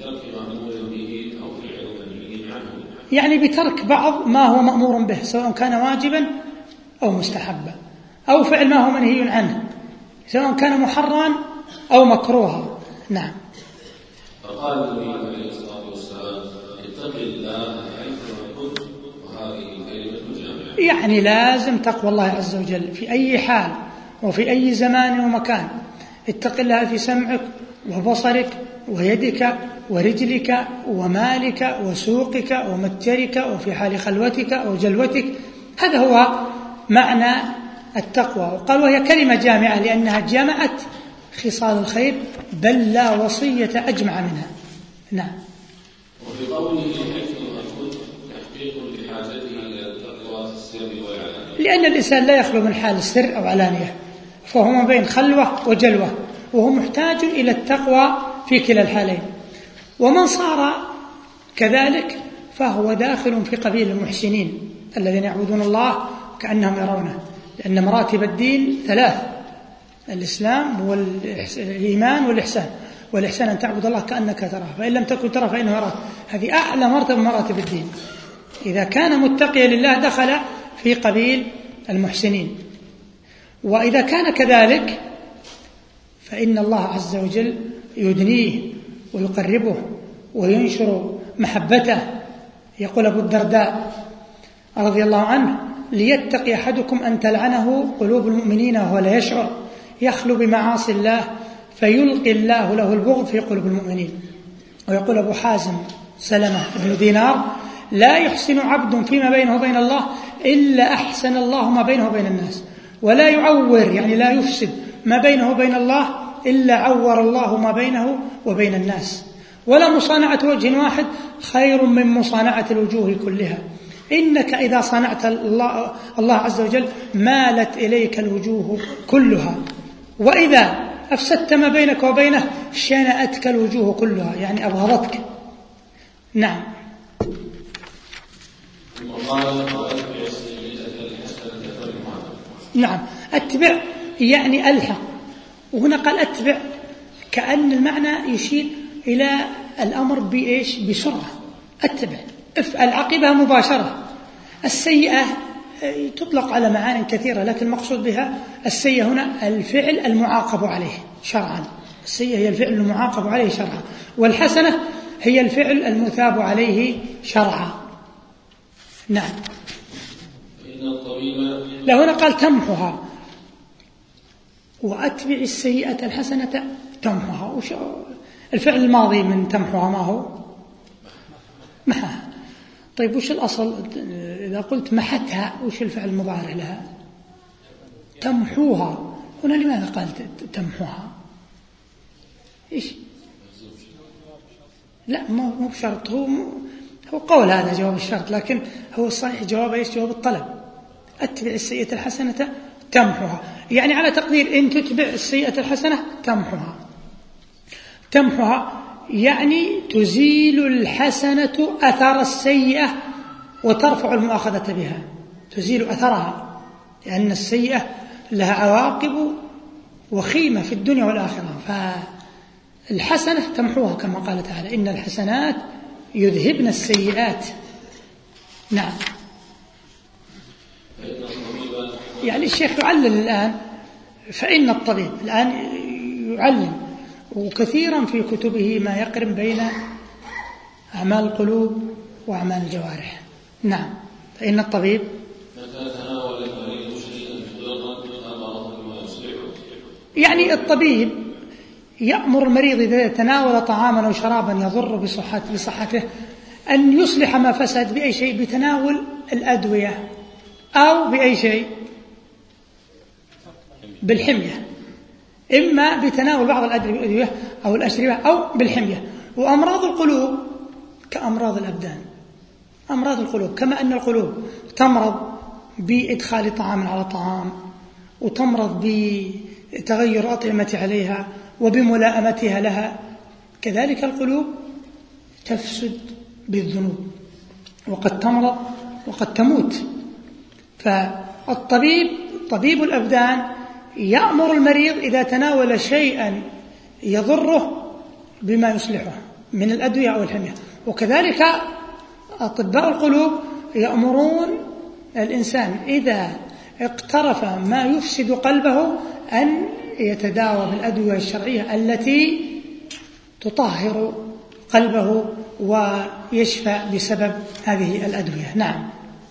[SPEAKER 1] يعني بترك بعض ما هو مأمور به، سواء كان واجبا أو مستحبا، أو فعل ما هو منهي عنه، سواء كان محرما أو مكروها. نعم.
[SPEAKER 2] فقال النبي عليه الصلاة والسلام: اتق الله حيثما كنت، وهذه كلمة جامعة.
[SPEAKER 1] يعني لازم تقوى الله عز وجل في أي حال وفي أي زمان ومكان. اتق الله في سمعك وبصرك ويدك ورجلك ومالك وسوقك ومتجرك وفي حال خلوتك وجلوتك. هذا هو معنى التقوى. وقال وهي كلمة جامعة لأنها جمعت خصال الخير، بل لا وصية أجمع منها. نعم.
[SPEAKER 2] وفي قوله حيثما كنت تحقيق لحاجته إلى التقوى في السر والعلانية،
[SPEAKER 1] لأن الإنسان لا يخلو من حال السر أو علانية، فهو ما بين خلوة وجلوة، وهو محتاج إلى التقوى في كلا الحالين. ومن صار كذلك فهو داخل في قبيل المحسنين الذين يعبدون الله كأنهم يرونه، لأن مراتب الدين 3: الإسلام والإيمان والإحسان أن تعبد الله كأنك تراه فإن لم تكن تراه فإنه يراك. هذه أعلى مرتبة من مراتب الدين. إذا كان متقيا لله دخل في قبيل المحسنين، وإذا كان كذلك فإن الله عز وجل يدنيه ويقربه وينشر محبته. يقول أبو الدرداء رضي الله عنه: ليتقي أحدكم أن تلعنه قلوب المؤمنين وهو لا يشعر، يخلو بمعاصي الله فيلقي الله له البغض في قلوب المؤمنين. ويقول أبو حازم سلمة بن دينار: لا يحسن عبد فيما بينه وبين الله إلا أحسن الله ما بينه وبين الناس، ولا يعور يعني لا يفسد ما بينه وبين الله إلا عور الله ما بينه وبين الناس، ولا مصانعة وجه واحد خير من مصانعة الوجوه كلها، إنك إذا صنعت الله عز وجل مالت إليك الوجوه كلها، وإذا أفسدت ما بينك وبينه شنأتك الوجوه كلها يعني أبغضتك. نعم. نعم، أتبع يعني ألحق، وهنا قال أتبع كأن المعنى يشير إلى الأمر بإيش؟ بسرعة. أتبع، افعل عقبها مباشرة. السيئة تطلق على معان كثيرة، لكن المقصود بها السيئة هنا الفعل المعاقب عليه شرعا. السيئة هي الفعل المعاقب عليه شرعا، والحسنة هي الفعل المثاب عليه شرعا. نعم. لا، هنا قال تمحها، وأتبع السيئة الحسنة تمحها. الفعل الماضي من تمحها ما هو؟ محها. طيب وش الأصل؟ إذا قلت محتها وش الفعل المضارع لها؟ تمحوها. هنا لماذا قال تمحوها؟ إيش؟ لا، مو بشرط. هو قول هذا جواب الشرط، لكن هو الصحيح جواب إيش؟ جواب الطلب. أتبع السيئة الحسنة تمحوها، يعني على تقدير إن تتبع السيئة الحسنة تمحوها. تمحوها يعني تزيل الحسنة أثر السيئة وترفع المؤاخذة بها، تزيل أثرها، لأن السيئة لها عواقب وخيمة في الدنيا والآخرة، فالحسنة تمحوها كما قال تعالى: إن الحسنات يذهبن السيئات. نعم. يعني الشيخ يعلل الآن، فإن الطبيب الآن يعلل، وكثيرا في كتبه ما يقرن بين أعمال القلوب وأعمال الجوارح. نعم. فإن الطبيب يعني الطبيب يأمر المريض إذا تناول طعاما أو شرابا يضر بصحته أن يصلح ما فسد بأي شيء، بتناول الأدوية أو بأي شيء، بالحمية، إما بتناول بعض الأدوية أو الأشربة أو بالحمية. وأمراض القلوب كأمراض الأبدان، أمراض القلوب كما أن القلوب تمرض بإدخال طعام على طعام، وتمرض بتغير أطعمة عليها وبملائمتها لها، كذلك القلوب تفسد بالذنوب، وقد تمرض وقد تموت. فالطبيب طبيب الأبدان يأمر المريض إذا تناول شيئا يضره بما يصلحه من الأدوية أو الحمية، وكذلك أطباء القلوب يأمرون الإنسان إذا اقترف ما يفسد قلبه أن يتداوى بالأدوية الشرعية التي تطهر قلبه ويشفى بسبب هذه الأدوية. نعم.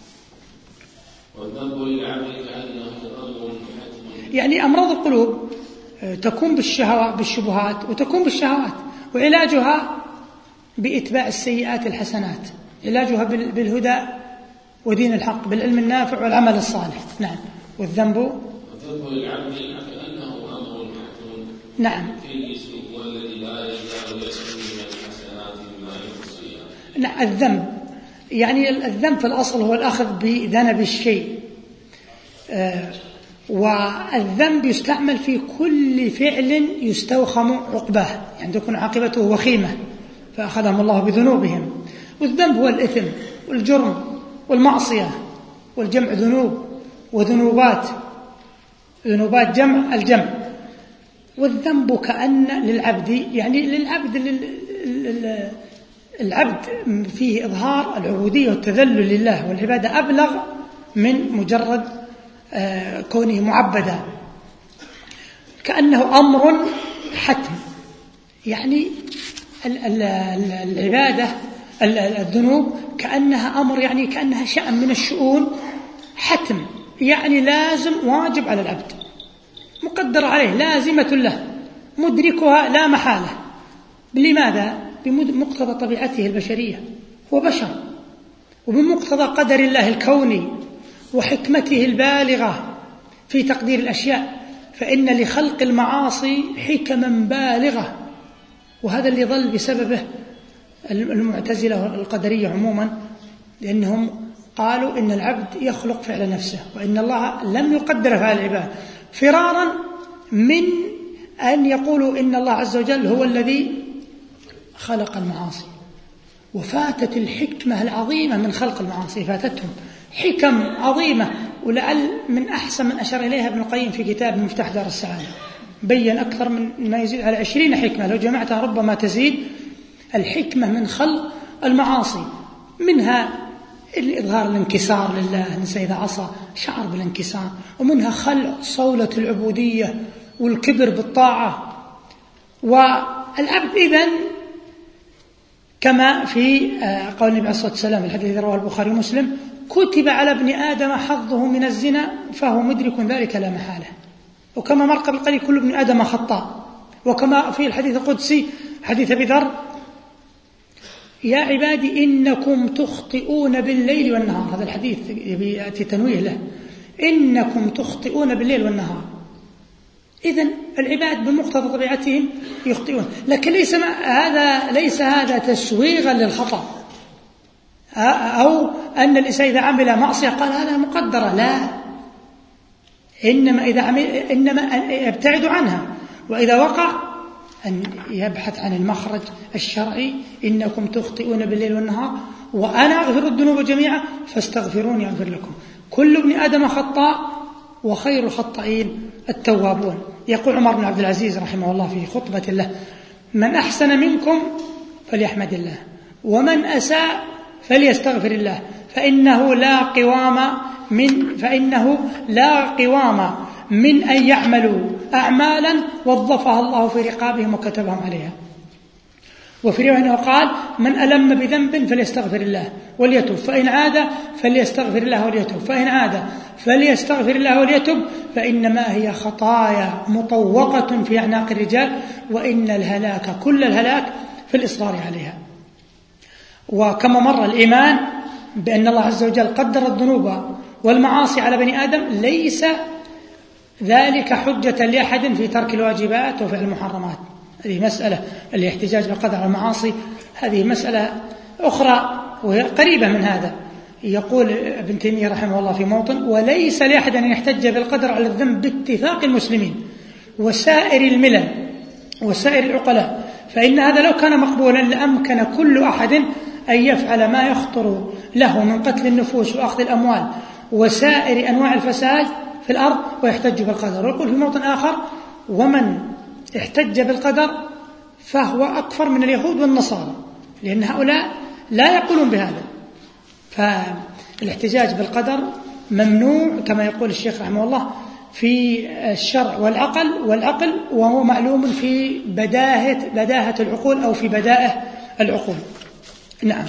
[SPEAKER 1] يعني أمراض القلوب تكون بالشبهات وتكون بالشهوات، وعلاجها بإتباع السيئات الحسنات، علاجها بالهدى ودين الحق، بالعلم النافع والعمل الصالح. نعم. والذنب للعبد كأنه أمر محتوم. نعم. والذي لا يزال يسلم من الحسنات بما يحصيها. نعم. الذنب يعني الذنب في الأصل هو الأخذ بذنب الشيء، والذنب يستعمل في كل فعل يستوخم عقباه، يعني تكون عاقبته وخيمة فأخذهم الله بذنوبهم. والذنب هو الإثم والجرم والمعصية، والجمع ذنوب وذنوبات، ذنوبات جمع الجمع. والذنب كأن للعبد، يعني العبد فيه إظهار العبودية والتذلل لله، والعبادة أبلغ من مجرد كونه معبدا. كأنه أمر حتم، يعني العبادة الذنوب كأنها أمر، يعني كأنها شأن من الشؤون حتم، يعني لازم واجب على العبد، مقدر عليه، لازمة له، مدركها لا محالة. لماذا؟ بمقتضى طبيعته البشرية، هو بشر، وبمقتضى قدر الله الكوني وحكمته البالغة في تقدير الأشياء، فإن لخلق المعاصي حكما بالغة، وهذا اللي ظل بسببه المعتزلة والقدرية عموما، لأنهم قالوا إن العبد يخلق فعل نفسه، وإن الله لم يقدر فعل العباد، فرارا من أن يقولوا إن الله عز وجل هو الذي خلق المعاصي. وفاتت الحكمة العظيمة من خلق المعاصي، فاتتهم حكم عظيمة، ولعل من أحسن من أشار إليها ابن القيم في كتاب مفتاح دار السعادة، بين أكثر من ما يزيد على 20 حكمة، لو جمعتها ربما تزيد الحكمة من خلق المعاصي. منها إظهار الانكسار لله، الإنسان إذا عصى شعر بالانكسار، ومنها خلع صولة العبودية والكبر بالطاعة. والعبد إذن كما في قول النبي عليه الصلاة والسلام الحديث الذي رواه البخاري ومسلم: كتب على ابن آدم حظه من الزنا فهو مدرك ذلك لا محالة. وكما مر قبل قليل: كل ابن آدم خطاء. وكما في الحديث القدسي حديث أبي ذر: يا عبادي إنكم تخطئون بالليل والنهار. هذا الحديث يأتي تنويه له، إنكم تخطئون بالليل والنهار. إذن العباد بمقتضى طبيعتهم يخطئون، لكن ليس هذا تسويغا للخطأ، أو أن الإنسان إذا عمل معصية قال هذا مقدرة، لا، إنما أن يبتعد عنها، وإذا وقع أن يبحث عن المخرج الشرعي: إنكم تخطئون بالليل والنهار وأنا أغفر الذنوب جميعا فاستغفروني أغفر لكم. كل ابن آدم خطاء وخير الخطائين التوابون. يقول عمر بن عبد العزيز رحمه الله في خطبة له: من أحسن منكم فليحمد الله، ومن أساء فليستغفر الله، فإنه لا قوام من أن يعملوا أعمالا وظفها الله في رقابهم وكتبهم عليها. وفي رواية أنه قال: من ألم بذنب فليستغفر الله وليتوب، فإن عاد فليستغفر الله وليتوب، فإن عاد فليستغفر الله وليتوب، فإنما هي خطايا مطوقة في أعناق الرجال، وإن الهلاك كل الهلاك في الإصرار عليها. وكما مر الإيمان بأن الله عز وجل قدر الذنوب والمعاصي على بني آدم، ليس ذلك حجة لأحد في ترك الواجبات وفعل المحرمات. هذه مسألة الاحتجاج بالقدر على المعاصي، هذه مسألة أخرى وهي قريبة من هذا. يقول ابن تيمية رحمه الله في موطن: وليس لأحد أن يحتج بالقدر على الذنب باتفاق المسلمين وسائر الملل وسائر العقلاء، فإن هذا لو كان مقبولا لأمكن كل أحد أن يفعل ما يخطر له من قتل النفوس وأخذ الأموال وسائر أنواع الفساد في الأرض ويحتج بالقدر. ويقول في موطن آخر: ومن احتج بالقدر فهو أكفر من اليهود والنصارى، لأن هؤلاء لا يقولون بهذا. فالاحتجاج بالقدر ممنوع كما يقول الشيخ رحمه الله في الشرع والعقل، وهو معلوم في بداهة العقول أو في بدائه العقول. نعم.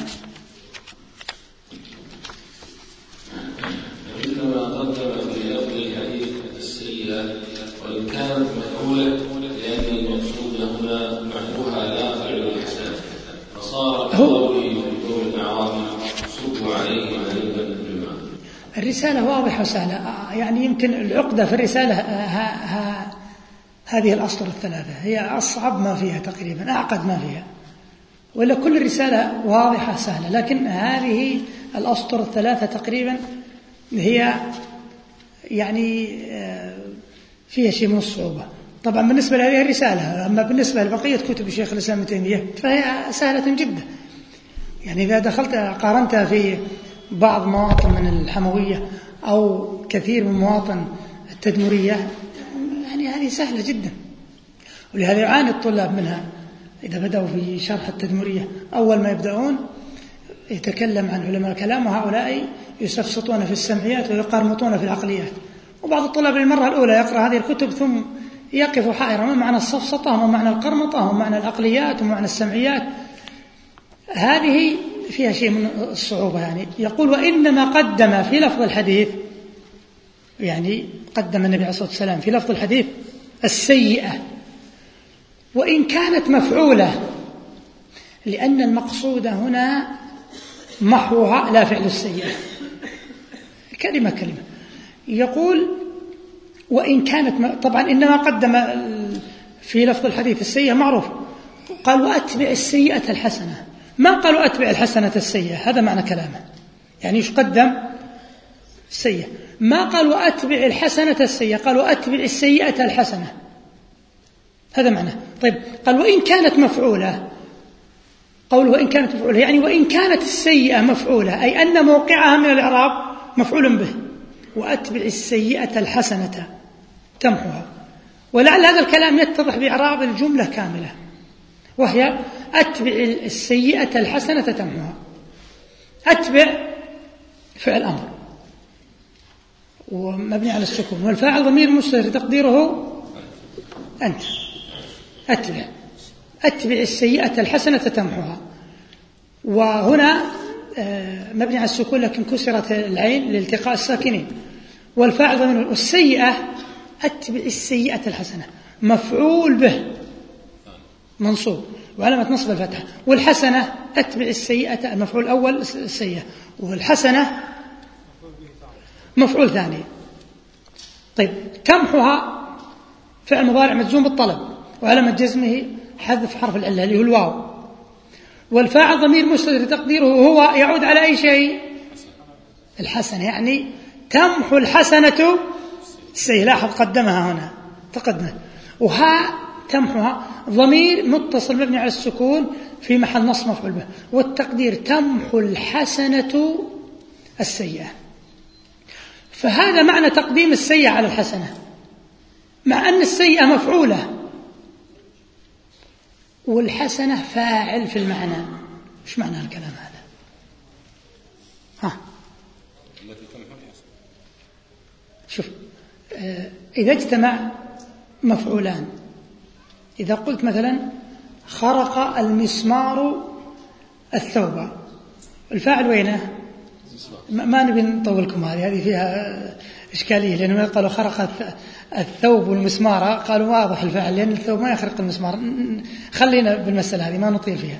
[SPEAKER 2] مثل ما قدم في لفظ الحديث السيئة، وإن كانت مفعولة لأن المقصود هنا معنوها لا فعل الحسن، فصار قوله في دور الأعوام صب عليهم علما بالماء.
[SPEAKER 1] الرسالة واضحة وسهلة، يعني يمكن العقدة في الرسالة هذه الأسطر الثلاثة هي أصعب ما فيها تقريبا، أعقد ما فيها، ولا كل الرسالة واضحة سهلة، لكن هذه الأسطر الثلاثة تقريبا هي يعني فيها شيء من الصعوبة. طبعا بالنسبة لهذه الرسالة، أما بالنسبة لبقية كتب الشيخ الإسلام ابن تيمية فهي سهلة جدا. يعني إذا دخلت قارنتها في بعض مواطن من الحموية أو كثير من مواطن التدمرية، يعني هذه سهلة جدا، ولهذا يعاني الطلاب منها إذا بدأوا في شرح التدمرية. أول ما يبدأون يتكلم عن علماء الكلام، وهؤلاء يسفسطون في السمعيات ويقرمطون في العقليات. وبعض الطلاب للمرة الأولى يقرأ هذه الكتب ثم يقف حائرا: ما معنى السفسطة وما معنى القرمطة وما معنى العقليات وما معنى السمعيات. هذه فيها شيء من الصعوبة. يعني يقول: وإنما قدم في لفظ الحديث، يعني قدم النبي عليه الصلاة والسلام في لفظ الحديث السيئة وإن كانت مفعولة، لأن المقصود هنا محوها لا فعل السيئة. كلمة كلمة. يقول: وإن كانت، طبعا إنما قدم في لفظ الحديث السيئة معروف، قال: وأتبع السيئة الحسنة، ما قالوا أتبع الحسنة السيئة. هذا معنى كلامه، يعني يقدم السيئة. ما قال وأتبع الحسنة السيئة، قال وأتبع السيئة الحسنة. هذا معناه. طيب، قال وإن كانت مفعولة، قوله وإن كانت مفعولة يعني وإن كانت السيئة مفعولة، أي أن موقعها من الإعراب مفعول به. وأتبع السيئة الحسنة تمحها. ولعل هذا الكلام يتضح بإعراب الجملة كاملة، وهي أتبع السيئة الحسنة تمحها. أتبع فعل أمر ومبني على السكون، والفاعل ضمير مستتر تقديره أنت. أتبع السيئة الحسنة تمحها. وهنا مبني على السكون لكن كسرت العين لالتقاء الساكنين. والفاعل ضمير، والسيئة أتبع السيئة الحسنة مفعول به منصوب وعلامة نصب الفتحة. والحسنة أتبع السيئة، المفعول الأول السيئة، والحسنة مفعول ثاني. طيب، تمحها فعل مضارع مجزوم بالطلب وعلامة جزمه حذف حرف العلة اللي هو الواو. والفاعل ضمير مستتر تقديره هو يعود على أي شيء؟ الحسنة، يعني تمحو الحسنة السيئة. لاحظ قدمها هنا، تقدمت. وها تمحوها ضمير متصل مبني على السكون في محل نصب مفعول به، والتقدير تمحو الحسنة السيئة. فهذا معنى تقديم السيئة على الحسنة، مع أن السيئة مفعولة والحسنة فاعل في المعنى. إيش معنى الكلام هذا؟ شوف، إذا اجتمع مفعولان، إذا قلت مثلا خرق المسمار الثوب، الفاعل وينه؟ ما نبي نطولكم، هذه فيها إشكالية، لأنه قالوا خرق الثوب والمسمار، قالوا واضح الفاعل لأن الثوب ما يخرق المسمار. خلينا بالمسألة هذه ما نطيل فيها.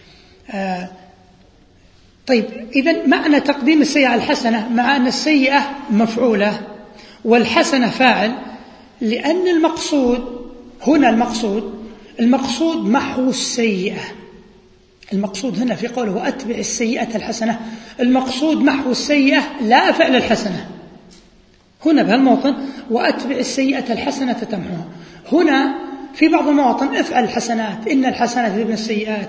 [SPEAKER 1] طيب، إذن معنى تقديم السيئة على الحسنة مع أن السيئة مفعولة والحسنة فاعل، لأن المقصود هنا المقصود محو السيئة. المقصود هنا في قوله وأتبع السيئة الحسنة، المقصود محو السيئة لا فعل الحسنة. هنا بهالموطن وأتبع السيئة الحسنة تمحوها. هنا في بعض المواطن افعل الحسنات، إن الحسنات تذهبن السيئات،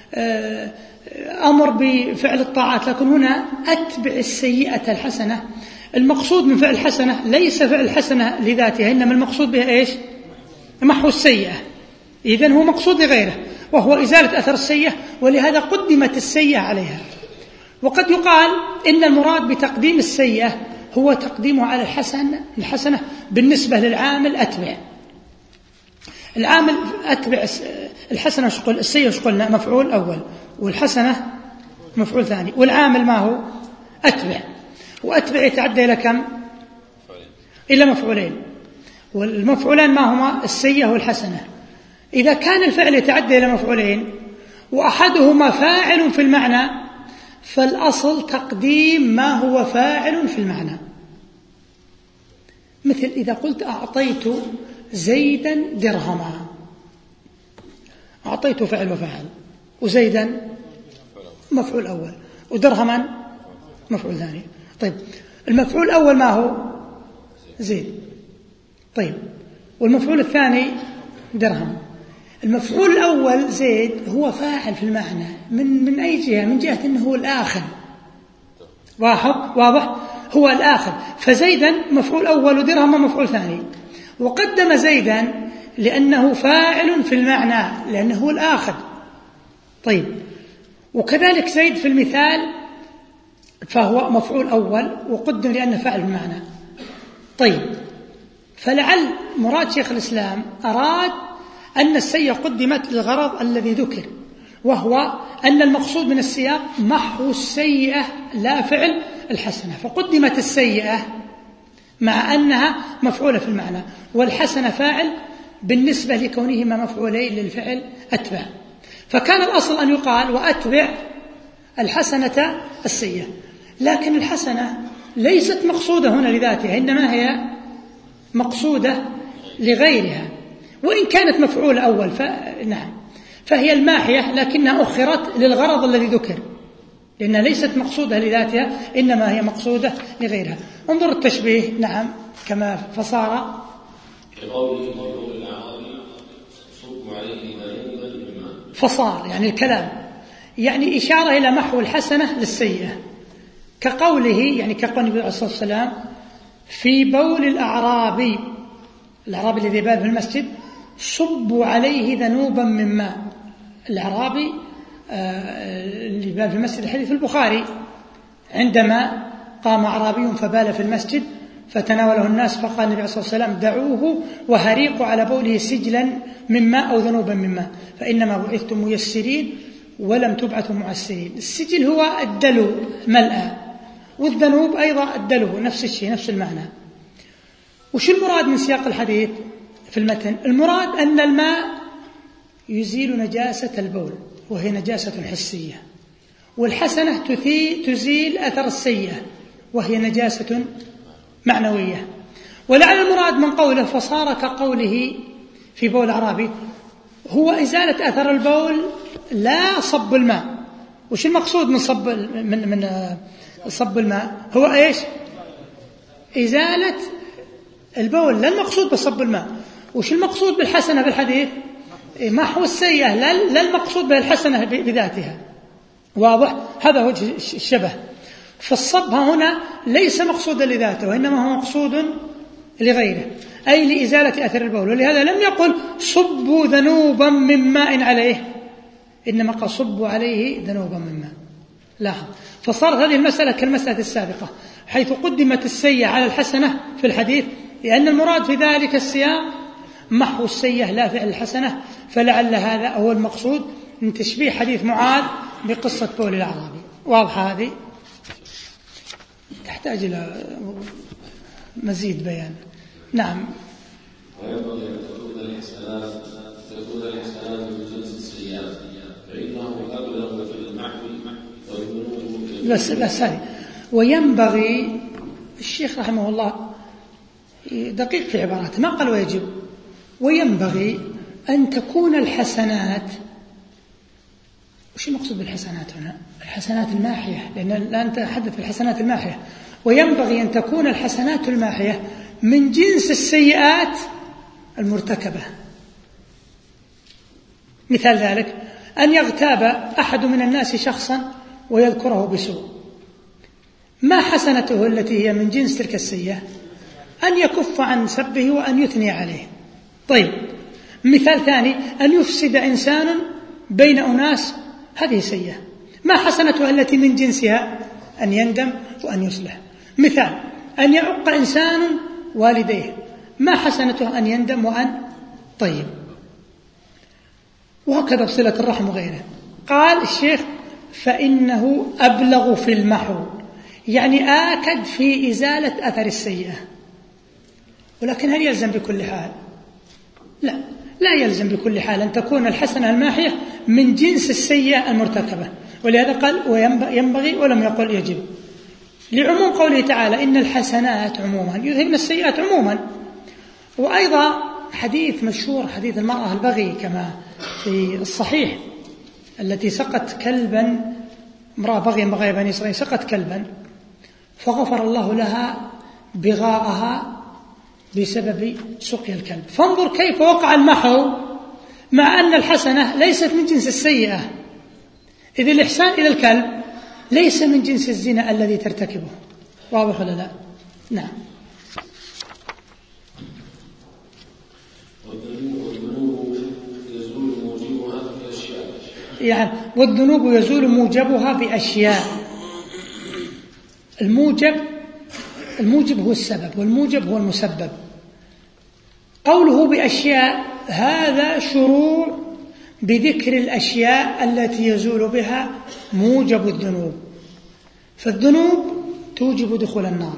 [SPEAKER 1] أمر بفعل الطاعات. لكن هنا أتبع السيئة الحسنة، المقصود من فعل الحسنة ليس فعل الحسنة لذاتها، إنما المقصود بها إيش؟ محو السيئة. إذن هو مقصود لغيره، وهو إزالة أثر السيئة، ولهذا قدمت السيئة عليها. وقد يقال إن المراد بتقديم السيئة هو تقديمه على الحسنة بالنسبة للعامل أتبع. العامل أتبع الحسنة شقل، السيئة شقلنا مفعول أول، والحسنة مفعول ثاني، والعامل ما هو؟ أتبع. وأتبع يتعدى إلى كم؟ إلى مفعولين، والمفعولان ما هما؟ السيئة والحسنة. إذا كان الفعل يتعدى إلى مفعولين وأحدهما فاعل في المعنى، فالأصل تقديم ما هو فاعل في المعنى. مثل إذا قلت أعطيت زيدا درهما، أعطيت فعل وفاعل، وزيدا مفعول أول، ودرهما مفعول ثاني. طيب، المفعول الأول ما هو؟ زيد. طيب، والمفعول الثاني درهم. المفعول الأول زيد هو فاعل في المعنى من أي جهة؟ من جهة أنه هو الآخر. واضح؟ هو الآخر. فزيدا مفعول أول ودرهم مفعول ثاني، وقدم زيدا لأنه فاعل في المعنى، لأنه هو الآخذ. طيب، وكذلك زيد في المثال فهو مفعول أول وقدم لأنه فاعل في المعنى. طيب، فلعل مراد شيخ الإسلام أراد أن السيئة قدمت للغرض الذي ذكر، وهو أن المقصود من السياق محو السيئة لا فعل الحسنة، فقدمت السيئة مع أنها مفعولة في المعنى، والحسنة فاعل بالنسبة لكونهما مفعولين للفعل أتبع. فكان الأصل أن يقال وأتبع الحسنة السيئة، لكن الحسنة ليست مقصودة هنا لذاتها، إنما هي مقصودة لغيرها، وإن كانت مفعول أول نعم، فهي الماحية لكنها أخرت للغرض الذي ذكر، لأنها ليست مقصودة لذاتها إنما هي مقصودة لغيرها. انظر التشبيه، نعم، كما فصار فصار، يعني الكلام، يعني إشارة إلى محو الحسنة للسيئة، كقوله، يعني كقول النبي عليه الصلاة والسلام في بول الأعرابي الذي بال في المسجد صبوا عليه ذنوبا من ماء. الأعرابي اللي بال في المسجد، الحديث في البخاري، عندما قام أعرابي فبال في المسجد فتناوله الناس فقال النبي عليه الصلاة والسلام دعوه وهريقوا على بوله سجلا من ماء أو ذنوبا من ماء، فإنما بعثتم ميسرين ولم تبعثوا معسرين. السجل هو الدلو ملأ، والذنوب أيضا الدلو، نفس الشيء، نفس المعنى. وش المراد من سياق الحديث في المتن؟ المراد أن الماء يزيل نجاسة البول وهي نجاسة حسية، والحسنة تزيل أثر السيئة وهي نجاسة معنوية. ولعل المراد من قوله فصار كقوله في بول أعرابي هو إزالة أثر البول لا صب الماء. وش المقصود من صب الماء؟ هو إيش؟ إزالة البول، لا المقصود بصب الماء. وش المقصود بالحسنة بالحديث؟ محو السيئة، لا المقصود بالحسنة بذاتها. واضح؟ هذا وجه الشبه. فالصب هنا ليس مقصودا لذاته، وإنما هو مقصود لغيره، أي لإزالة أثر البول. ولهذا لم يقل صبوا ذنوبا من ماء عليه، إنما قال صبوا عليه ذنوبا من ماء. لاحظ، فصارت هذه المسألة كالمسألة السابقة، حيث قدمت السيئة على الحسنة في الحديث، لأن المراد في ذلك السياق محو السيئة لا فعل الحسنة. فلعل هذا هو المقصود من تشبيه حديث معاذ بقصة بول الأعرابي. واضح؟ هذه تحتاج إلى مزيد بيان. نعم.
[SPEAKER 2] وينبغي أن تكون الحسنات من جنس السيئات، فإنه أبلغ في المحو والذنوب.
[SPEAKER 1] بس هذه. وينبغي، الشيخ رحمه الله دقيق في عباراته، ما قال ويجب، وينبغي أن تكون الحسنات. وش المقصود بالحسنات هنا؟ الحسنات الماحية، لأن الآن نتحدث الحسنات الماحية. وينبغي أن تكون الحسنات الماحية من جنس السيئات المرتكبة. مثال ذلك أن يغتاب أحد من الناس شخصا ويذكره بسوء، ما حسنته التي هي من جنس تلك السيئة؟ أن يكف عن سبه وأن يثني عليه. طيب، مثال ثاني أن يفسد إنسان بين أناس، هذه سيئة، ما حسنته التي من جنسها؟ أن يندم وأن يصلح. مثال أن يعق إنسان والديه، ما حسنته؟ أن يندم وأن طيب. وهكذا بصلة الرحم وغيره. قال الشيخ فإنه أبلغ في المحو، يعني آكد في إزالة أثر السيئة. ولكن هل يلزم بكل حال؟ لا يلزم بكل حال أن تكون الحسنة الماحية من جنس السيئة المرتكبة. ولهذا قال وينبغي ولم يقل يجب، لعموم قوله تعالى إن الحسنات عموما يذهبن السيئات عموما. وأيضا حديث مشهور، حديث المرأة البغي كما في الصحيح، التي سقت كلبا، امرأة بغي بني إسرائيل، سقت كلبا فغفر الله لها بغاءها بسبب سقي الكلب. فانظر كيف وقع المحو مع أن الحسنة ليست من جنس السيئة، إذ الإحسان إلى الكلب ليس من جنس الزنا الذي ترتكبه. واضح ولا لا؟ نعم.
[SPEAKER 2] والذنوب
[SPEAKER 1] يعني والذنوب يزول موجبها بأشياء. الموجب هو السبب والموجب هو المسبب. قوله بأشياء هذا شروع بذكر الأشياء التي يزول بها موجب الذنوب. فالذنوب توجب دخول النار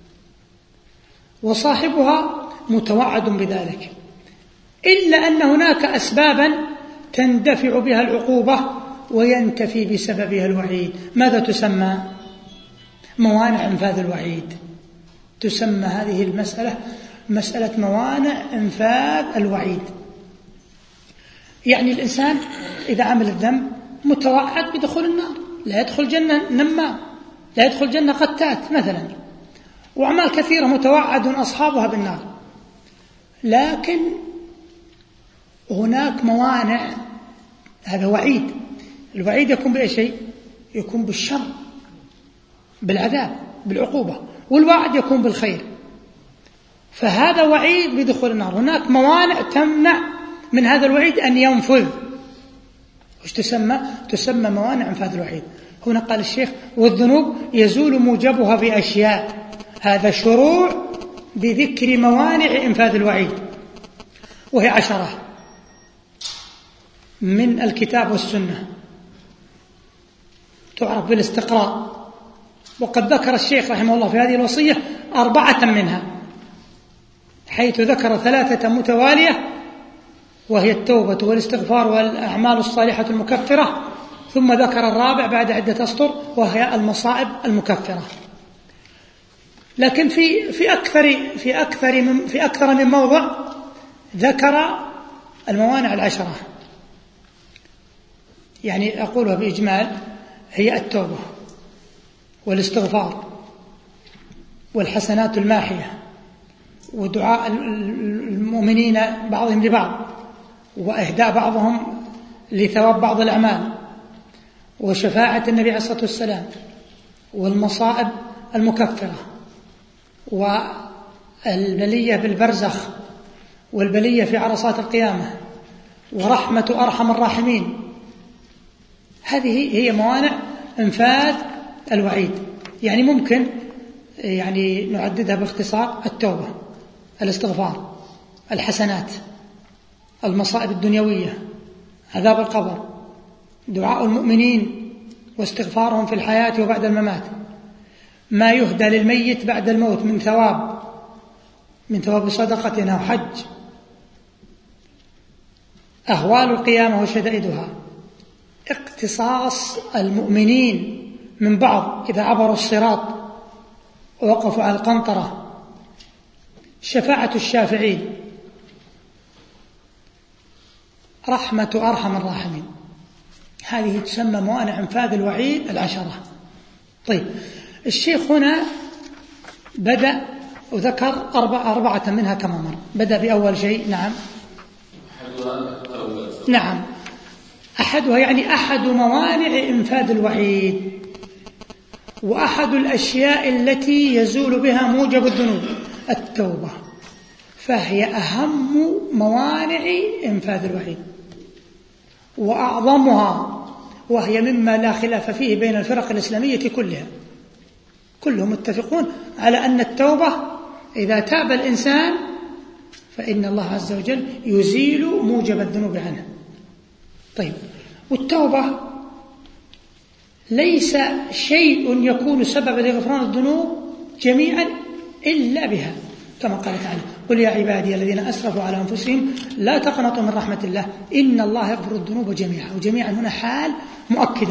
[SPEAKER 1] وصاحبها متوعد بذلك، إلا أن هناك أسبابا تندفع بها العقوبة وينتفي بسببها الوعيد. ماذا تسمى؟ موانع إنفاذ الوعيد. تسمى هذه المسألة مسألة موانع إنفاذ الوعيد. يعني الإنسان إذا عمل الذنب متوعد بدخول النار، لا يدخل جنة نمام، لا يدخل جنة قتات مثلا، وأعمال كثيرة متوعد أصحابها بالنار. لكن هناك موانع، هذا وعيد. الوعيد يكون بأي شيء؟ يكون بالشر، بالعذاب، بالعقوبة، والوعد يكون بالخير. فهذا وعيد بدخول النار. هناك موانع تمنع من هذا الوعيد أن ينفذ. وش تسمى؟ تسمى موانع إنفاذ الوعيد. هنا قال الشيخ والذنوب يزول موجبها بأشياء، هذا شروع بذكر موانع إنفاذ الوعيد، وهي 10 من الكتاب والسنة، تعرف بالاستقراء. وقد ذكر الشيخ رحمه الله في هذه الوصية 4 منها، حيث ذكر 3 متوالية، وهي التوبة والاستغفار والأعمال الصالحة المكفرة، ثم ذكر 4 بعد عدة أسطر وهي المصائب المكفرة. لكن في أكثر من موضع ذكر الموانع 10. يعني أقولها بإجمال، هي التوبة والاستغفار والحسنات الماحية ودعاء المؤمنين بعضهم لبعض وإهداء بعضهم لثواب بعض الأعمال وشفاعة النبي عليه الصلاة والسلام والمصائب المكفرة والبلية بالبرزخ والبلية في عرصات القيامة ورحمة أرحم الراحمين. هذه هي موانع إنفاذ الوعيد. يعني ممكن نعددها باختصار: التوبة، الاستغفار، الحسنات، المصائب الدنيوية، عذاب القبر، دعاء المؤمنين واستغفارهم في الحياة وبعد الممات، ما يهدى للميت بعد الموت من ثواب صدقة أو حج، أهوال القيامة وشدائدها، اقتصاص المؤمنين من بعض إذا عبروا الصراط ووقفوا على القنطرة، شفاعة الشافعين، رحمة أرحم الراحمين. هذه تسمى موانع إنفاذ الوعيد 10. طيب، الشيخ هنا بدأ وذكر 4 منها كما مر. بدأ بأول شيء. نعم، أحدها يعني أحد موانع إنفاذ الوعيد، وأحد الأشياء التي يزول بها موجب الذنوب التوبة، فهي أهم موانع إنفاذ الوعيد وأعظمها، وهي مما لا خلاف فيه بين الفرق الإسلامية كلها. كلهم متفقون على أن التوبة إذا تاب الإنسان فإن الله عز وجل يزيل موجب الذنوب عنه. طيب، والتوبة ليس شيء يكون سببا لغفران الذنوب جميعا إلا بها، كما قال تعالى: قل يا عبادي الذين أسرفوا على أنفسهم لا تقنطوا من رحمة الله إن الله يغفر الذنوب جميعا. وجميعا هنا حال مؤكدة.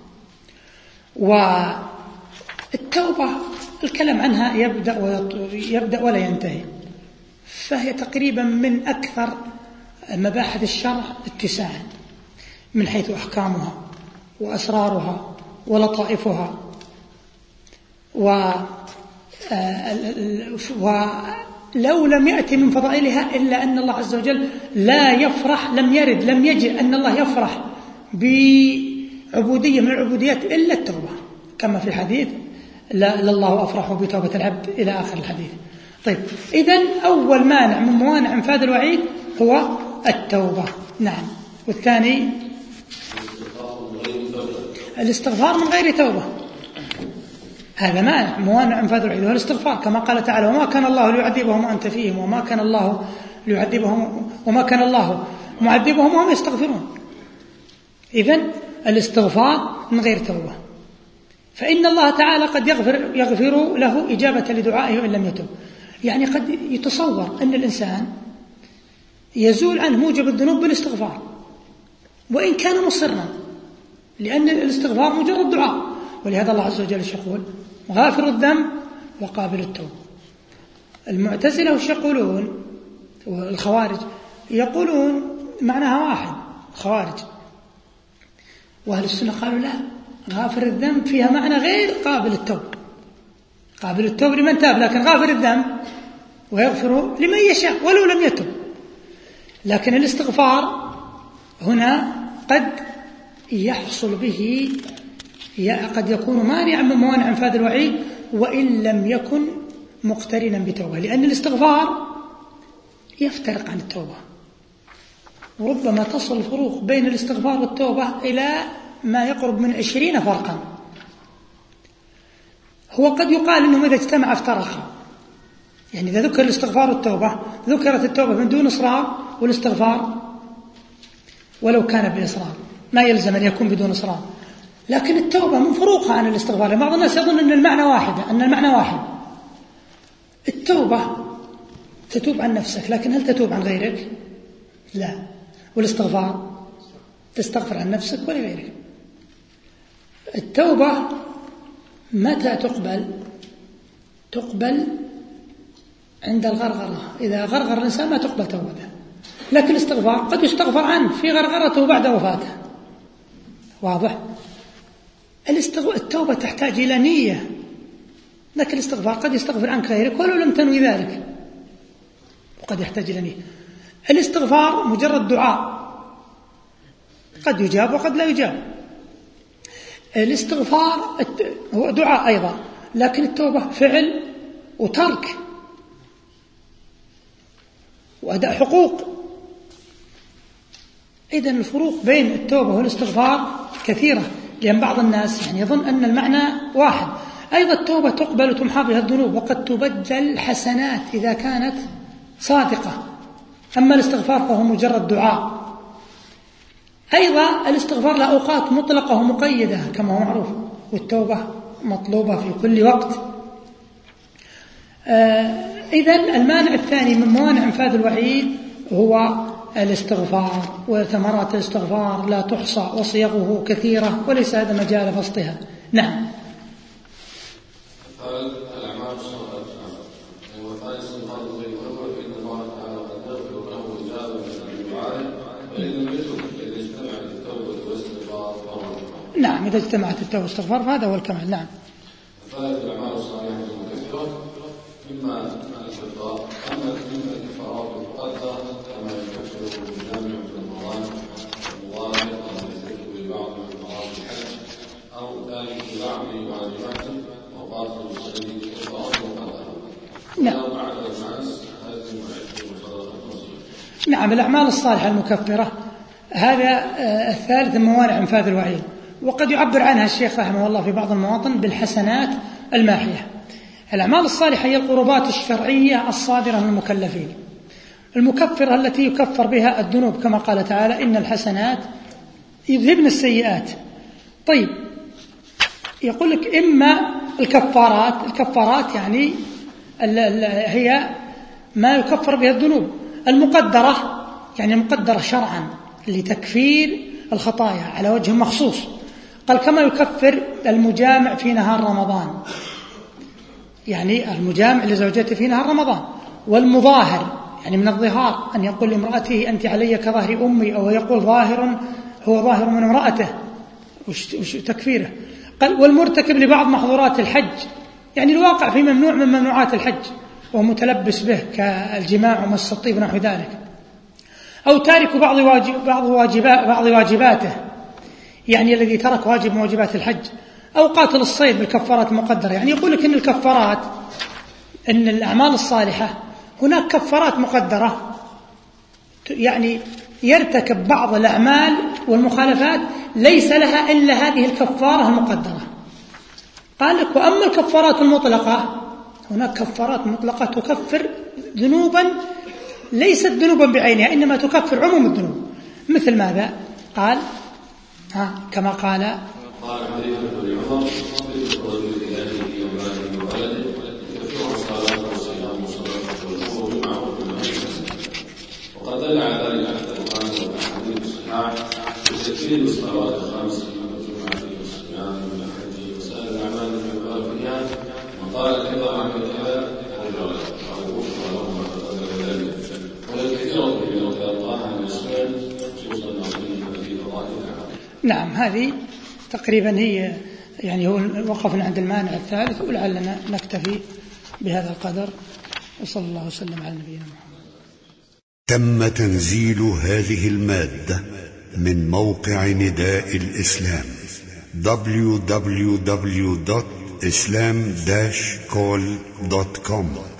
[SPEAKER 1] والتوبة الكلام عنها يبدأ ولا ينتهي، فهي تقريبا من أكثر مباحث الشرع اتساعا من حيث أحكامها وأسرارها ولطائفها، ولو لم يأتي من فضائلها إلا أن الله عز وجل لا يفرح، لم يجئ أن الله يفرح بعبودية من العبوديات إلا التوبة، كما في الحديث: لا الله أفرح بتوبة العبد، إلى آخر الحديث. طيب، إذن أول مانع من موانع إنفاذ الوعيد هو التوبة. نعم. والثاني الاستغفار من غير توبة هذا مانع موانع انفاذ الوعيد، والاستغفار كما قال تعالى وما كان الله ليعذبهم وأنت فيهم وما كان الله ليعذبهم وما كان الله معذبهم وهم يستغفرون. إذن الاستغفار من غير توبة، فإن الله تعالى قد يغفر له إجابة لدعائه وإن لم يتب. يعني قد يتصور أن الإنسان يزول عنه موجب الذنوب بالاستغفار وإن كان مصرا، لأن الاستغفار مجرد دعاء، ولهذا الله عز وجل يقول غافر الذنب وقابل التوب. المعتزلة وش يقولون؟ والخوارج يقولون معناها واحد خوارج، وأهل السنة قالوا لا، غافر الذنب فيها معنى غير قابل التوب. قابل التوب لمن تاب، لكن غافر الذنب ويغفر لمن يشاء ولو لم يتب. لكن الاستغفار هنا قد يحصل به قد يكون مانعا من موانع انفاذ الوعيد وإن لم يكن مقترنا بتوبة، لأن الاستغفار يفترق عن التوبة، وربما تصل الفروق بين الاستغفار والتوبة إلى ما يقرب من 20 فرقا. هو قد يقال أنهم إذا اجتمع افترقا، يعني إذا ذكر الاستغفار والتوبة ذكرت التوبة من دون إصرار، والاستغفار ولو كان بإصرار ما يلزم أن يكون بدون إصرار. لكن التوبة مفروقة عن الاستغفار. بعض الناس يظن أن المعنى واحد. التوبة تتوب عن نفسك، لكن هل تتوب عن غيرك؟ لا. والاستغفار تستغفر عن نفسك ولغيرك. التوبة متى تقبل عند الغرغرة، إذا غرغر الإنسان ما تقبل توبته. لكن الاستغفار قد يستغفر عنه في غرغرته بعد وفاته. واضح؟ التوبة تحتاج إلى نية، لكن الاستغفار قد يستغفر عنك غيرك ولو لم تنوي ذلك، وقد يحتاج إلى نية. الاستغفار مجرد دعاء قد يجاب وقد لا يجاب. الاستغفار هو دعاء أيضا، لكن التوبة فعل وترك وأداء حقوق. إذن الفروق بين التوبة والاستغفار كثيرة، لأن بعض الناس يعني يظن أن المعنى واحد. أيضا التوبة تقبل وتمحى بها الذنوب، وقد تبدل حسنات إذا كانت صادقة. أما الاستغفار فهو مجرد دعاء. أيضا الاستغفار له أوقات مطلقة ومقيدة كما هو معروف، والتوبة مطلوبة في كل وقت. إذن المانع الثاني من موانع انفاذ الوعيد هو الاستغفار، وثمرات الاستغفار لا تحصى وصيغه كثيرة وليس هذا مجال بسطها. نعم. نعم، إذا اجتمعت التوبة والاستغفار فهذا هو الكمال. نعم.
[SPEAKER 2] الأعمال الصالحة المكفرة إما الكفار أما الكفارات المقدرة كما يكفر الجامع في رمضان والله أو يذكر ببعض من فرائض الحج أو ذلك ببعض واجباته وقاتل السبيل كفارات مقدرة.
[SPEAKER 1] نعم. نعم، الأعمال الصالحة المكفرة هذا الثالث من موانع انفاذ الوعيد، وقد يعبر عنها الشيخ رحمه الله في بعض المواطن بالحسنات الماحية. الأعمال الصالحة هي القربات الشرعية الصادرة من المكلفين المكفرة التي يكفر بها الذنوب، كما قال تعالى إن الحسنات يذهبن السيئات. طيب، يقول لك إما الكفارات يعني هي ما يكفر بها الذنوب، المقدرة يعني مقدرة شرعا لتكفير الخطايا على وجه مخصوص. قال كما يكفر المجامع في نهار رمضان، يعني المجامع لزوجته في نهار رمضان، والمظاهر يعني من الظهار أن يقول لامرأته أنت علي كظهر أمي، أو يقول هو ظاهر من امرأته وش تكفيره. قال والمرتكب لبعض محظورات الحج، يعني الواقع في ممنوع من ممنوعات الحج وهو متلبس به كالجماع ومس الطيب ونحو ذلك، أو تارك بعض واجباته، يعني الذي ترك واجب من واجبات الحج، أو قاتل الصيد بالكفارات المقدرة. يعني يقول لك إن الكفارات، إن الأعمال الصالحة هناك كفارات مقدرة، يعني يرتكب بعض الأعمال والمخالفات ليس لها إلا هذه الكفارة المقدرة. قال لك وأما الكفارات المطلقة، هناك كفارات مطلقة تكفر ذنوبا ليست ذنوبا بعينها، إنما تكفر عموم الذنوب. مثل ماذا؟ قال كما قال
[SPEAKER 2] وقد دل على ذلك القرآن والأحاديث الصحاح بتكفير الصلوات الخمس والجمعة والصيام والحج وسائر الأعمال من الأركان، وقال أيضا عن كتاب الرجال أو غفر لهم ما تقدم ذلك، والكثير بما تلقاها من السنن خصوصا عظيمة في فضائلها.
[SPEAKER 1] نعم، هذه تقريبا هي يعني هو وقفنا عند المانع الثالث، ولعلنا نكتفي بهذا القدر، وصلى الله وسلم على نبينا محمد.
[SPEAKER 3] تم تنزيل هذه المادة من موقع نداء الإسلام www.islam-call.com